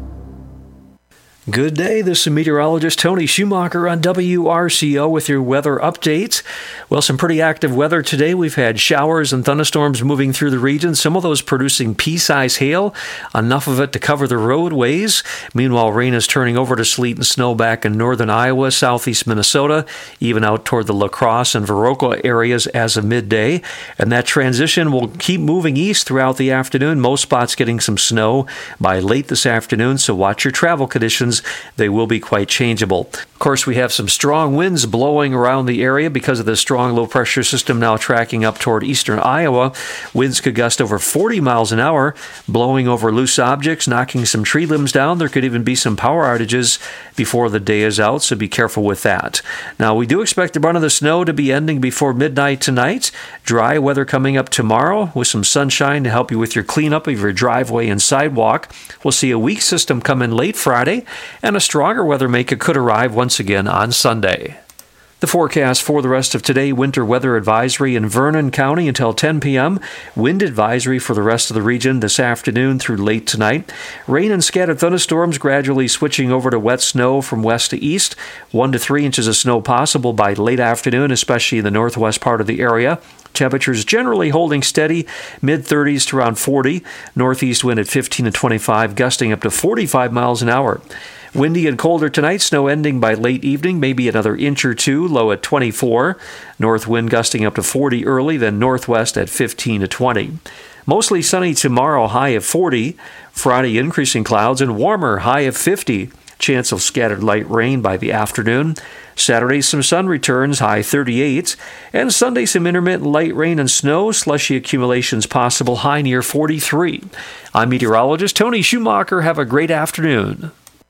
Good day, this is meteorologist Tony Schumacher on WRCO with your weather updates. Well, some pretty active weather today. We've had showers and thunderstorms moving through the region, some of those producing pea-sized hail, enough of it to cover the roadways. Meanwhile, rain is turning over to sleet and snow back in northern Iowa, southeast Minnesota, even out toward the La Crosse and Viroqua areas as of midday. And that transition will keep moving east throughout the afternoon, most spots getting some snow by late this afternoon, so watch your travel conditions. They will be quite changeable. Of course, we have some strong winds blowing around the area because of the strong low-pressure system now tracking up toward eastern Iowa. Winds could gust over 40 miles an hour, blowing over loose objects, knocking some tree limbs down. There could even be some power outages before the day is out, so be careful with that. Now, we do expect the run of the snow to be ending before midnight tonight. Dry weather coming up tomorrow with some sunshine to help you with your cleanup of your driveway and sidewalk. We'll see a weak system come in late Friday, and a stronger weather maker could arrive once again on Sunday. The forecast for the rest of today: winter weather advisory in Vernon County until 10 p.m. Wind advisory for the rest of the region this afternoon through late tonight. Rain and scattered thunderstorms gradually switching over to wet snow from west to east. 1 to 3 inches of snow possible by late afternoon, especially in the northwest part of the area. Temperatures generally holding steady, mid-30s to around 40. Northeast wind at 15 to 25, gusting up to 45 miles an hour. Windy and colder tonight, snow ending by late evening, maybe another inch or two, low at 24. North wind gusting up to 40 early, then northwest at 15 to 20. Mostly sunny tomorrow, high of 40. Friday, increasing clouds and warmer, high of 50. Chance of scattered light rain by the afternoon. Saturday, some sun returns, high 38. And Sunday, some intermittent light rain and snow, slushy accumulations possible, high near 43. I'm meteorologist Tony Schumacher. Have a great afternoon.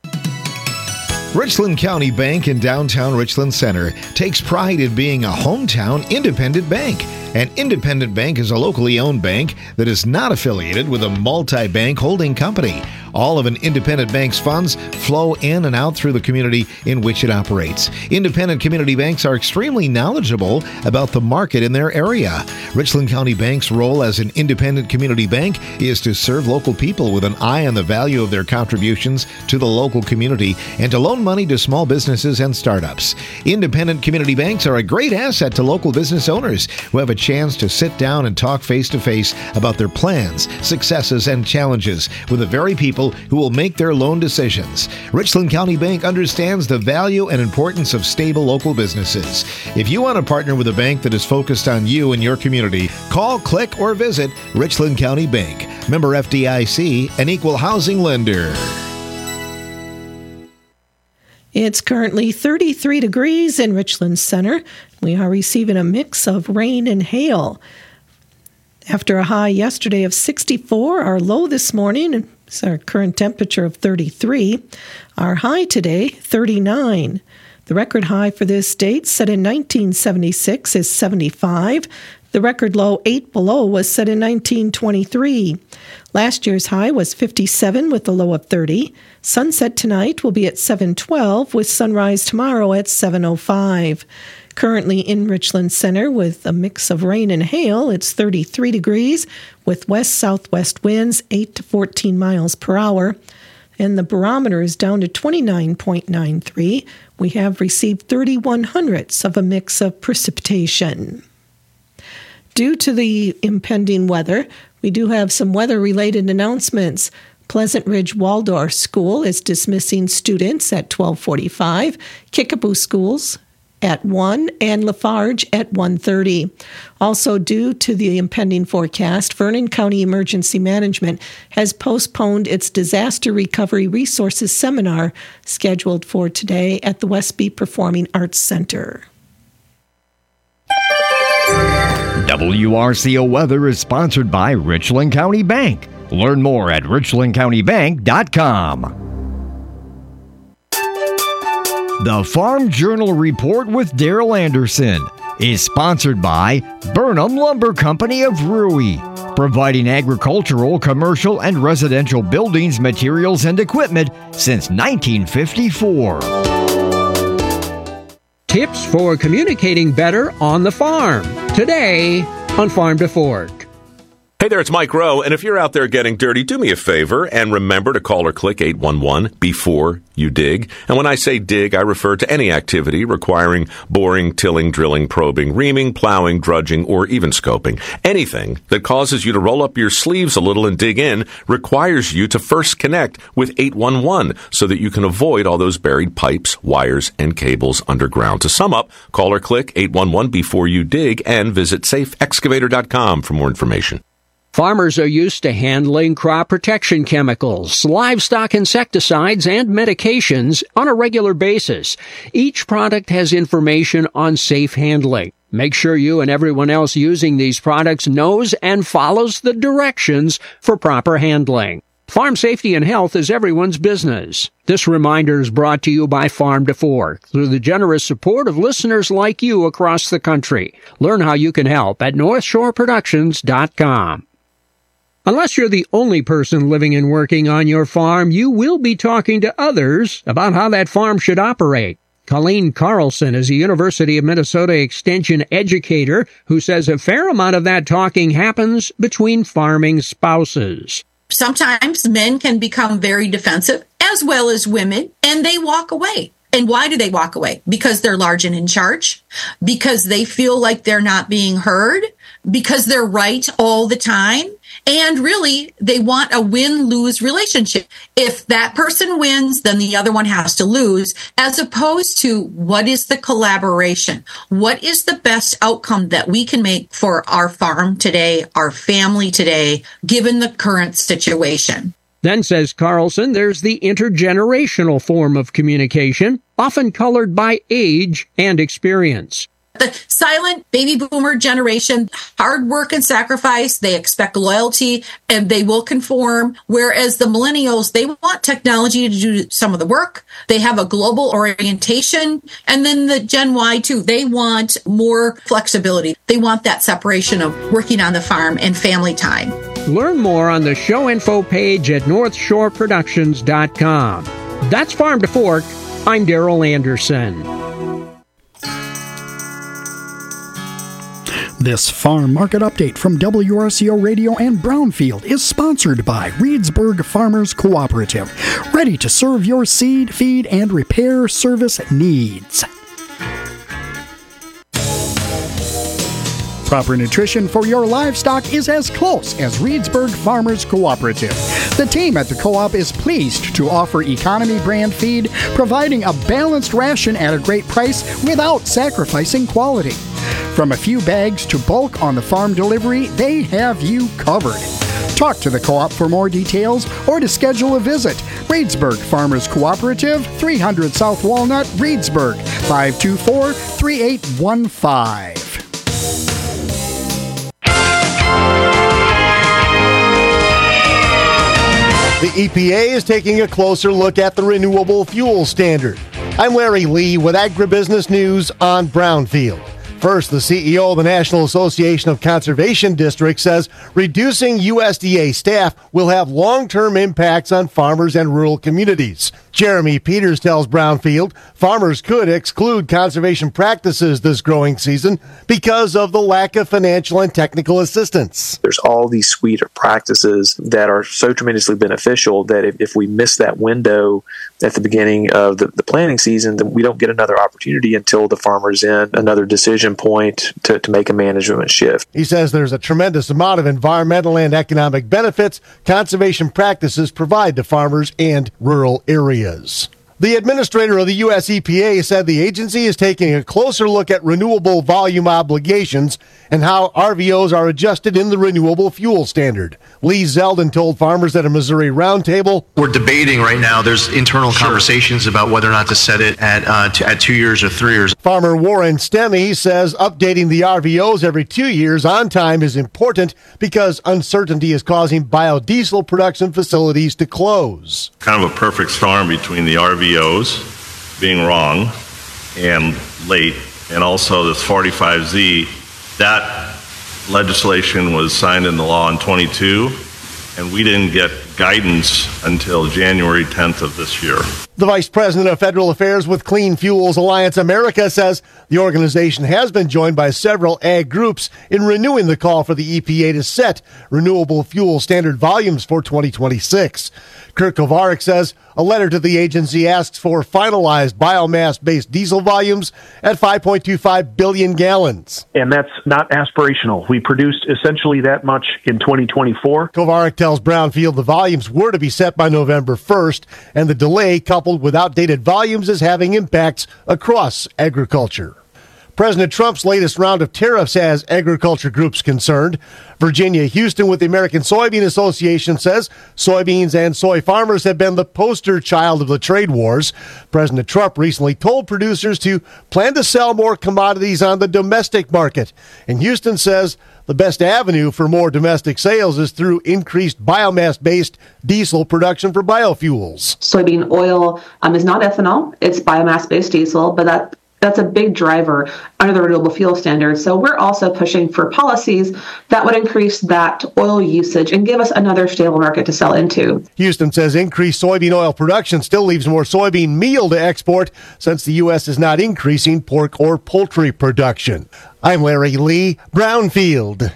Richland County Bank in downtown Richland Center takes pride in being a hometown independent bank. An independent bank is a locally owned bank that is not affiliated with a multi-bank holding company. All of an independent bank's funds flow in and out through the community in which it operates. Independent community banks are extremely knowledgeable about the market in their area. Richland County Bank's role as an independent community bank is to serve local people with an eye on the value of their contributions to the local community and to loan money to small businesses and startups. Independent community banks are a great asset to local business owners who have a chance to sit down and talk face-to-face about their plans, successes, and challenges with the very people who will make their loan decisions. Richland County Bank understands the value and importance of stable local businesses. If you want to partner with a bank that is focused on you and your community, call, click, or visit Richland County Bank. Member FDIC, an equal housing lender. It's currently 33 degrees in Richland Center. We are receiving a mix of rain and hail. After a high yesterday of 64, our low this morning is our current temperature of 33. Our high today, 39. The record high for this date, set in 1976, is 75. The record low, 8 below, was set in 1923. Last year's high was 57 with a low of 30. Sunset tonight will be at 7:12 with sunrise tomorrow at 7:05. Currently in Richland Center with a mix of rain and hail, it's 33 degrees with west-southwest winds 8 to 14 miles per hour. And the barometer is down to 29.93. We have received 31 hundredths of a mix of precipitation. Due to the impending weather, we do have some weather-related announcements. Pleasant Ridge Waldorf School is dismissing students at 12:45. Kickapoo Schools at 1 and Lafarge at 1:30. Also, due to the impending forecast, Vernon County Emergency Management has postponed its Disaster Recovery Resources Seminar scheduled for today at the Westby Performing Arts Center. WRCO Weather is sponsored by Richland County Bank. Learn more at richlandcountybank.com. The Farm Journal Report with Daryl Anderson is sponsored by Burnham Lumber Company of Rui, providing agricultural, commercial, and residential buildings, materials, and equipment since 1954. Tips for communicating better on the farm. Today on Farm to Fork. Hey there, it's Mike Rowe, and if you're out there getting dirty, do me a favor and remember to call or click 811 before you dig. And when I say dig, I refer to any activity requiring boring, tilling, drilling, probing, reaming, plowing, drudging, or even scoping. Anything that causes you to roll up your sleeves a little and dig in requires you to first connect with 811 so that you can avoid all those buried pipes, wires, and cables underground. To sum up, call or click 811 before you dig and visit safeexcavator.com for more information. Farmers are used to handling crop protection chemicals, livestock insecticides, and medications on a regular basis. Each product has information on safe handling. Make sure you and everyone else using these products knows and follows the directions for proper handling. Farm safety and health is everyone's business. This reminder is brought to you by Farm to Fork through the generous support of listeners like you across the country. Learn how you can help at NorthshoreProductions.com. Unless you're the only person living and working on your farm, you will be talking to others about how that farm should operate. Colleen Carlson is a University of Minnesota Extension educator who says a fair amount of that talking happens between farming spouses. Sometimes men can become very defensive, as well as women, and they walk away. And why do they walk away? Because they're large and in charge, because they feel like they're not being heard, because they're right all the time. And really, they want a win-lose relationship. If that person wins, then the other one has to lose, as opposed to what is the collaboration? What is the best outcome that we can make for our farm today, our family today, given the current situation? Then, says Carlson, there's the intergenerational form of communication, often colored by age and experience. The silent baby boomer generation, hard work and sacrifice, they expect loyalty and they will conform. Whereas the millennials, they want technology to do some of the work. They have a global orientation. And then the Gen Y too, they want more flexibility. They want that separation of working on the farm and family time. Learn more on the show info page at NorthshoreProductions.com. That's Farm to Fork. I'm Daryl Anderson. This farm market update from WRCO Radio and Brownfield is sponsored by Reedsburg Farmers Cooperative, ready to serve your seed, feed, and repair service needs. Proper nutrition for your livestock is as close as Reedsburg Farmers Cooperative. The team at the co-op is pleased to offer economy brand feed, providing a balanced ration at a great price without sacrificing quality. From a few bags to bulk on the farm delivery, they have you covered. Talk to the co-op for more details or to schedule a visit. Reedsburg Farmers Cooperative, 300 South Walnut, Reedsburg, 524-3815. The EPA is taking a closer look at the renewable fuel standard. I'm Larry Lee with Agribusiness News on Brownfield. First, the CEO of the National Association of Conservation Districts says reducing USDA staff will have long-term impacts on farmers and rural communities. Jeremy Peters tells Brownfield farmers could exclude conservation practices this growing season because of the lack of financial and technical assistance. There's all these suite of practices that are so tremendously beneficial that if we miss that window at the beginning of the planting season, then we don't get another opportunity until the farmer's in another decision point to make a management shift. He says there's a tremendous amount of environmental and economic benefits conservation practices provide to farmers and rural areas. The administrator of the U.S. EPA said the agency is taking a closer look at renewable volume obligations and how RVOs are adjusted in the renewable fuel standard. Lee Zeldin told farmers at a Missouri roundtable, "We're debating right now. There's internal conversations about whether or not to set it at 2 years or 3 years." Farmer Warren Stemme says updating the RVOs every 2 years on time is important because uncertainty is causing biodiesel production facilities to close. Kind of a perfect storm between the RVOs being wrong and late, and also this 45Z. That legislation was signed into law in 22, and we didn't get guidance until January 10th of this year. The Vice President of Federal Affairs with Clean Fuels Alliance America says the organization has been joined by several ag groups in renewing the call for the EPA to set renewable fuel standard volumes for 2026. Kirk Kovarik says a letter to the agency asks for finalized biomass-based diesel volumes at 5.25 billion gallons. And that's not aspirational. We produced essentially that much in 2024. Kovarik tells Brownfield the volumes were to be set by November 1st, and the delay coupled with outdated volumes is having impacts across agriculture. President Trump's latest round of tariffs has agriculture groups concerned. Virginia Houston with the American Soybean Association says soybeans and soy farmers have been the poster child of the trade wars. President Trump recently told producers to plan to sell more commodities on the domestic market. And Houston says the best avenue for more domestic sales is through increased biomass-based diesel production for biofuels. Soybean oil is not ethanol. It's biomass-based diesel, but that's a big driver under the renewable fuel standard. So we're also pushing for policies that would increase that oil usage and give us another stable market to sell into. Houston says increased soybean oil production still leaves more soybean meal to export since the U.S. is not increasing pork or poultry production. I'm Larry Lee, Brownfield.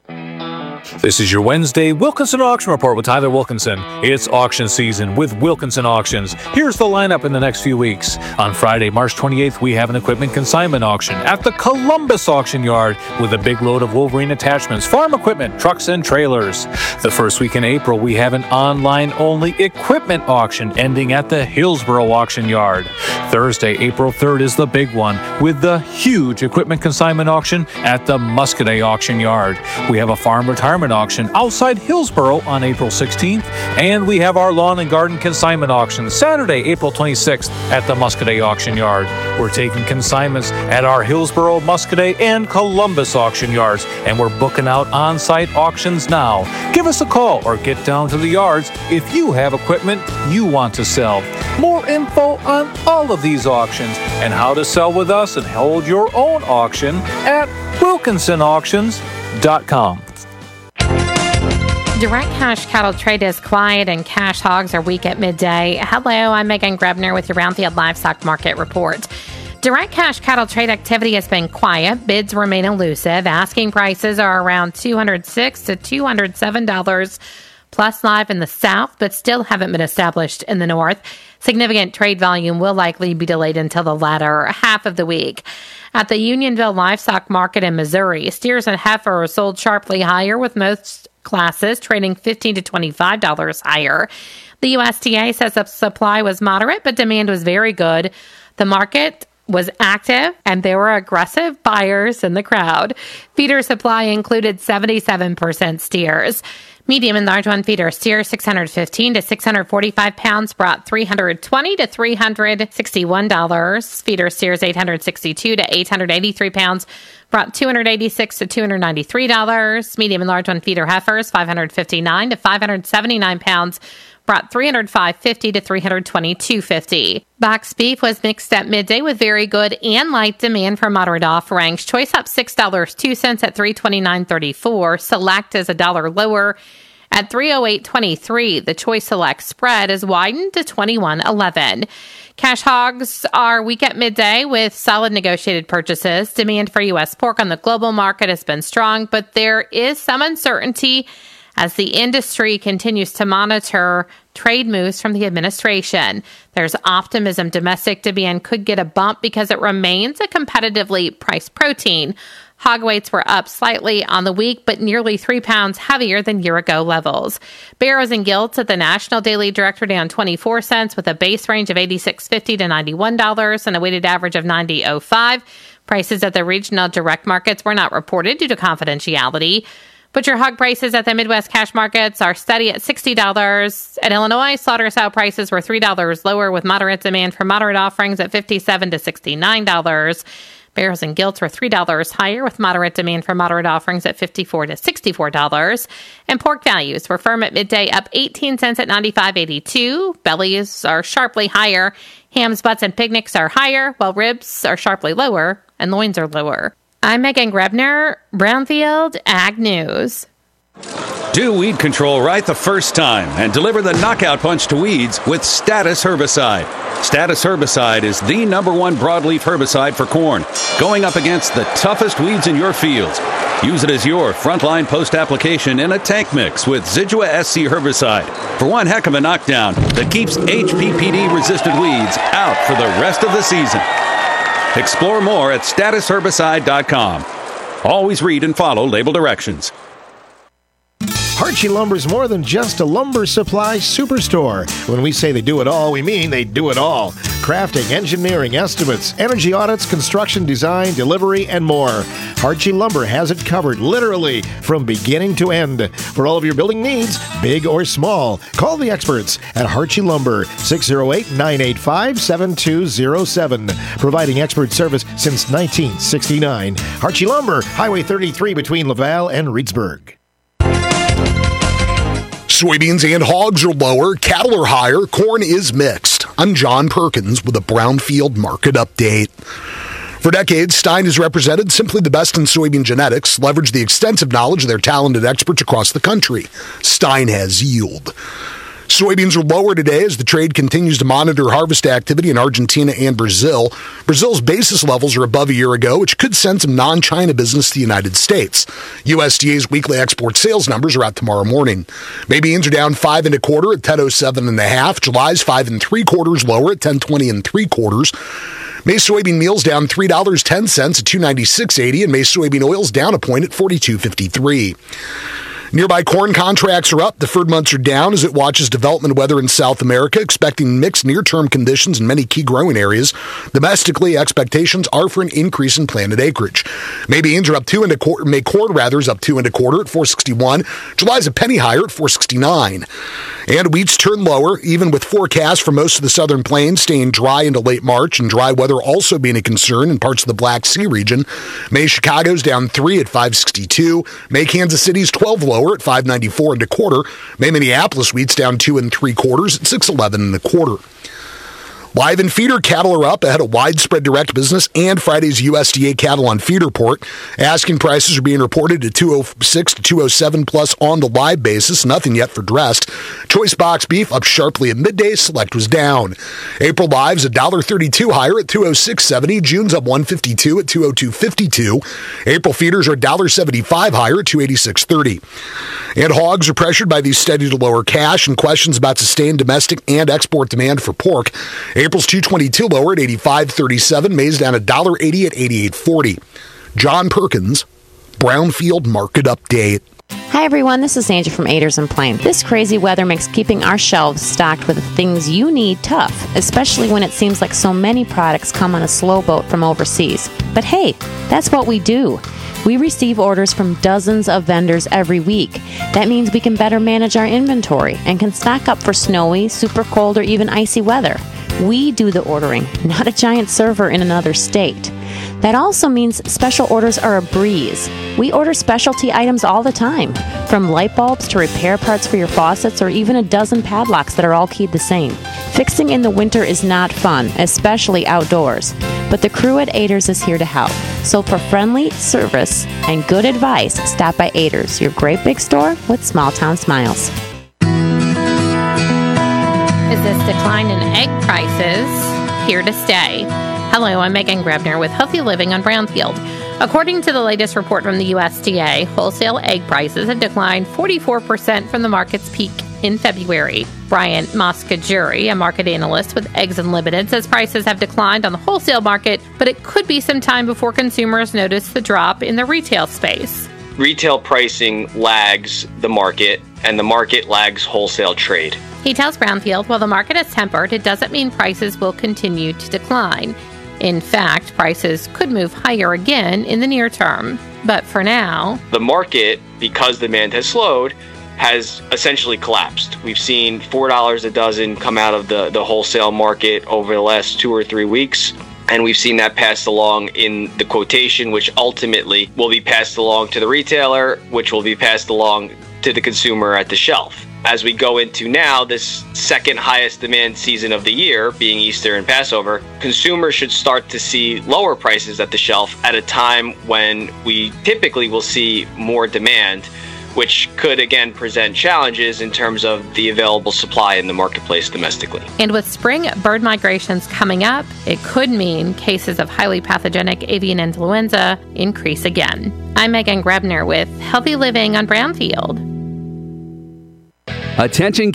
This is your Wednesday Wilkinson Auction Report with Tyler Wilkinson. It's auction season with Wilkinson Auctions. Here's the lineup in the next few weeks. On Friday, March 28th, we have an equipment consignment auction at the Columbus Auction Yard with a big load of Wolverine attachments, farm equipment, trucks, and trailers. The first week in April, we have an online-only equipment auction ending at the Hillsboro Auction Yard. Thursday, April 3rd is the big one with the huge equipment consignment auction at the Muscadet Auction Yard. We have a farm retirement auction outside Hillsboro on April 16th, and we have our lawn and garden consignment auction Saturday, April 26th at the Muscadet Auction Yard. We're taking consignments at our Hillsboro, Muscadet, and Columbus auction yards, and we're booking out on-site auctions now. Give us a call or get down to the yards if you have equipment you want to sell. More info on all of these auctions and how to sell with us and hold your own auction at WilkinsonAuctions.com. Direct cash cattle trade is quiet and cash hogs are weak at midday. Hello, I'm Megan Grebner with your Brownfield Livestock Market Report. Direct cash cattle trade activity has been quiet. Bids remain elusive. Asking prices are around $206 to $207 plus live in the south, but still haven't been established in the north. Significant trade volume will likely be delayed until the latter half of the week. At the Unionville Livestock Market in Missouri, steers and heifer are sold sharply higher, with most classes trading $15 to $25 higher. The USDA says the supply was moderate, but demand was very good. The market was active, and there were aggressive buyers in the crowd. Feeder supply included 77% steers. Medium and large one feeder steers 615 to 645 pounds brought $320 to $361. Feeder steers 862 to 883 pounds brought $286 to $293. Medium and large one feeder heifers 559 to 579 pounds brought $305.50 to $322.50. Box beef was mixed at midday with very good and light demand for moderate offerings. Choice up $6.02 at $329.34. Select is $1 lower at $308.23. The Choice Select spread is widened to $21.11. Cash hogs are weak at midday with solid negotiated purchases. Demand for U.S. pork on the global market has been strong, but there is some uncertainty as the industry continues to monitor trade moves from the administration. There's optimism domestic demand could get a bump because it remains a competitively priced protein. Hog weights were up slightly on the week, but nearly 3 pounds heavier than year-ago levels. Barrows and Gilts at the National Daily Direct were down 24 cents with a base range of $86.50 to $91 and a weighted average of $90.05. Prices at the regional direct markets were not reported due to confidentiality. Butcher hog prices at the Midwest cash markets are steady at $60. At Illinois, slaughter-sow prices were $3 lower with moderate demand for moderate offerings at $57 to $69. Barrows and Gilts were $3 higher with moderate demand for moderate offerings at $54 to $64. And pork values were firm at midday, up 18 cents at $95.82. Bellies are sharply higher. Hams, butts, and pig necks are higher, while ribs are sharply lower and loins are lower. I'm Megan Grebner, Brownfield Ag News. Do weed control right the first time and deliver the knockout punch to weeds with Status Herbicide. Status Herbicide is the #1 broadleaf herbicide for corn, going up against the toughest weeds in your fields. Use it as your frontline post application in a tank mix with Zidua SC herbicide for one heck of a knockdown that keeps HPPD-resistant weeds out for the rest of the season. Explore more at statusherbicide.com. Always read and follow label directions. Harchie Lumber is more than just a lumber supply superstore. When we say they do it all, we mean they do it all. Crafting, engineering, estimates, energy audits, construction, design, delivery, and more. Harchie Lumber has it covered, literally, from beginning to end. For all of your building needs, big or small, call the experts at Harchie Lumber, 608-985-7207. Providing expert service since 1969. Harchie Lumber, Highway 33 between Laval and Reedsburg. Soybeans and hogs are lower, cattle are higher, corn is mixed. I'm John Perkins with a Brownfield Market Update. For decades, Stein has represented simply the best in soybean genetics, leveraged the extensive knowledge of their talented experts across the country. Stein has yield. Soybeans are lower today as the trade continues to monitor harvest activity in Argentina and Brazil. Brazil's basis levels are above a year ago, which could send some non-China business to the United States. USDA's weekly export sales numbers are out tomorrow morning. May beans are down 5 1/4 at 10.07 July's 5 3/4 lower at 10.20 3/4. May soybean meal's down $3.10 at 296.80, and May soybean oil's down a point at 42.53. Nearby corn contracts are up. Deferred months are down as it watches development weather in South America, expecting mixed near-term conditions in many key growing areas. Domestically, expectations are for an increase in planted acreage. May beans are up 2 1/4. May corn is up 2 1/4 at 461. July's a penny higher at 469. And wheats turn lower, even with forecasts for most of the southern plains staying dry into late March and dry weather also being a concern in parts of the Black Sea region. May Chicago's down 3 at 562. May Kansas City's 12 lower at 594 1/4. May Minneapolis wheat's down 2 3/4 at 611 1/4. Live and feeder cattle are up ahead of widespread direct business and Friday's USDA cattle on feed report. Asking prices are being reported at $206 to $207 plus on the live basis. Nothing yet for dressed. Choice box beef up sharply at midday. Select was down. April live's $1.32 higher at $206.70. June's up $1.52 at $202.52. April feeders are $1.75 higher at $286.30. And hogs are pressured by these steady to lower cash and questions about sustained domestic and export demand for pork. April's 222 lower at 85.37. May's down $1.80 at 88.40. John Perkins, Brownfield Market Update. Hi everyone, this is Angie from Aders and Plain. This crazy weather makes keeping our shelves stocked with the things you need tough, especially when it seems like so many products come on a slow boat from overseas. But hey, that's what we do. We receive orders from dozens of vendors every week. That means we can better manage our inventory and can stock up for snowy, super cold, or even icy weather. We do the ordering, not a giant server in another state. That also means special orders are a breeze. We order specialty items all the time, from light bulbs to repair parts for your faucets or even a dozen padlocks that are all keyed the same. Fixing in the winter is not fun, especially outdoors, but the crew at Aiders is here to help. So for friendly service and good advice, stop by Aiders, your great big store with small town smiles. Is this decline in egg prices here to stay? Hello, I'm Megan Grebner with Healthy Living on Brownfield. According to the latest report from the USDA, wholesale egg prices have declined 44% from the market's peak in February. Brian Moscaguri, a market analyst with Eggs Unlimited, says prices have declined on the wholesale market, but it could be some time before consumers notice the drop in the retail space. Retail pricing lags the market, and the market lags wholesale trade. He tells Brownfield, while the market is tempered, it doesn't mean prices will continue to decline. In fact, prices could move higher again in the near term. But for now, the market, because demand has slowed, has essentially collapsed. We've seen $4 a dozen come out of the wholesale market over the last 2 or 3 weeks. And we've seen that passed along in the quotation, which ultimately will be passed along to the retailer, which will be passed along to the consumer at the shelf. As we go into now, this second highest demand season of the year, being Easter and Passover, consumers should start to see lower prices at the shelf at a time when we typically will see more demand, which could again present challenges in terms of the available supply in the marketplace domestically. And with spring bird migrations coming up, it could mean cases of highly pathogenic avian influenza increase again. I'm Megan Grebner with Healthy Living on Brownfield. Attention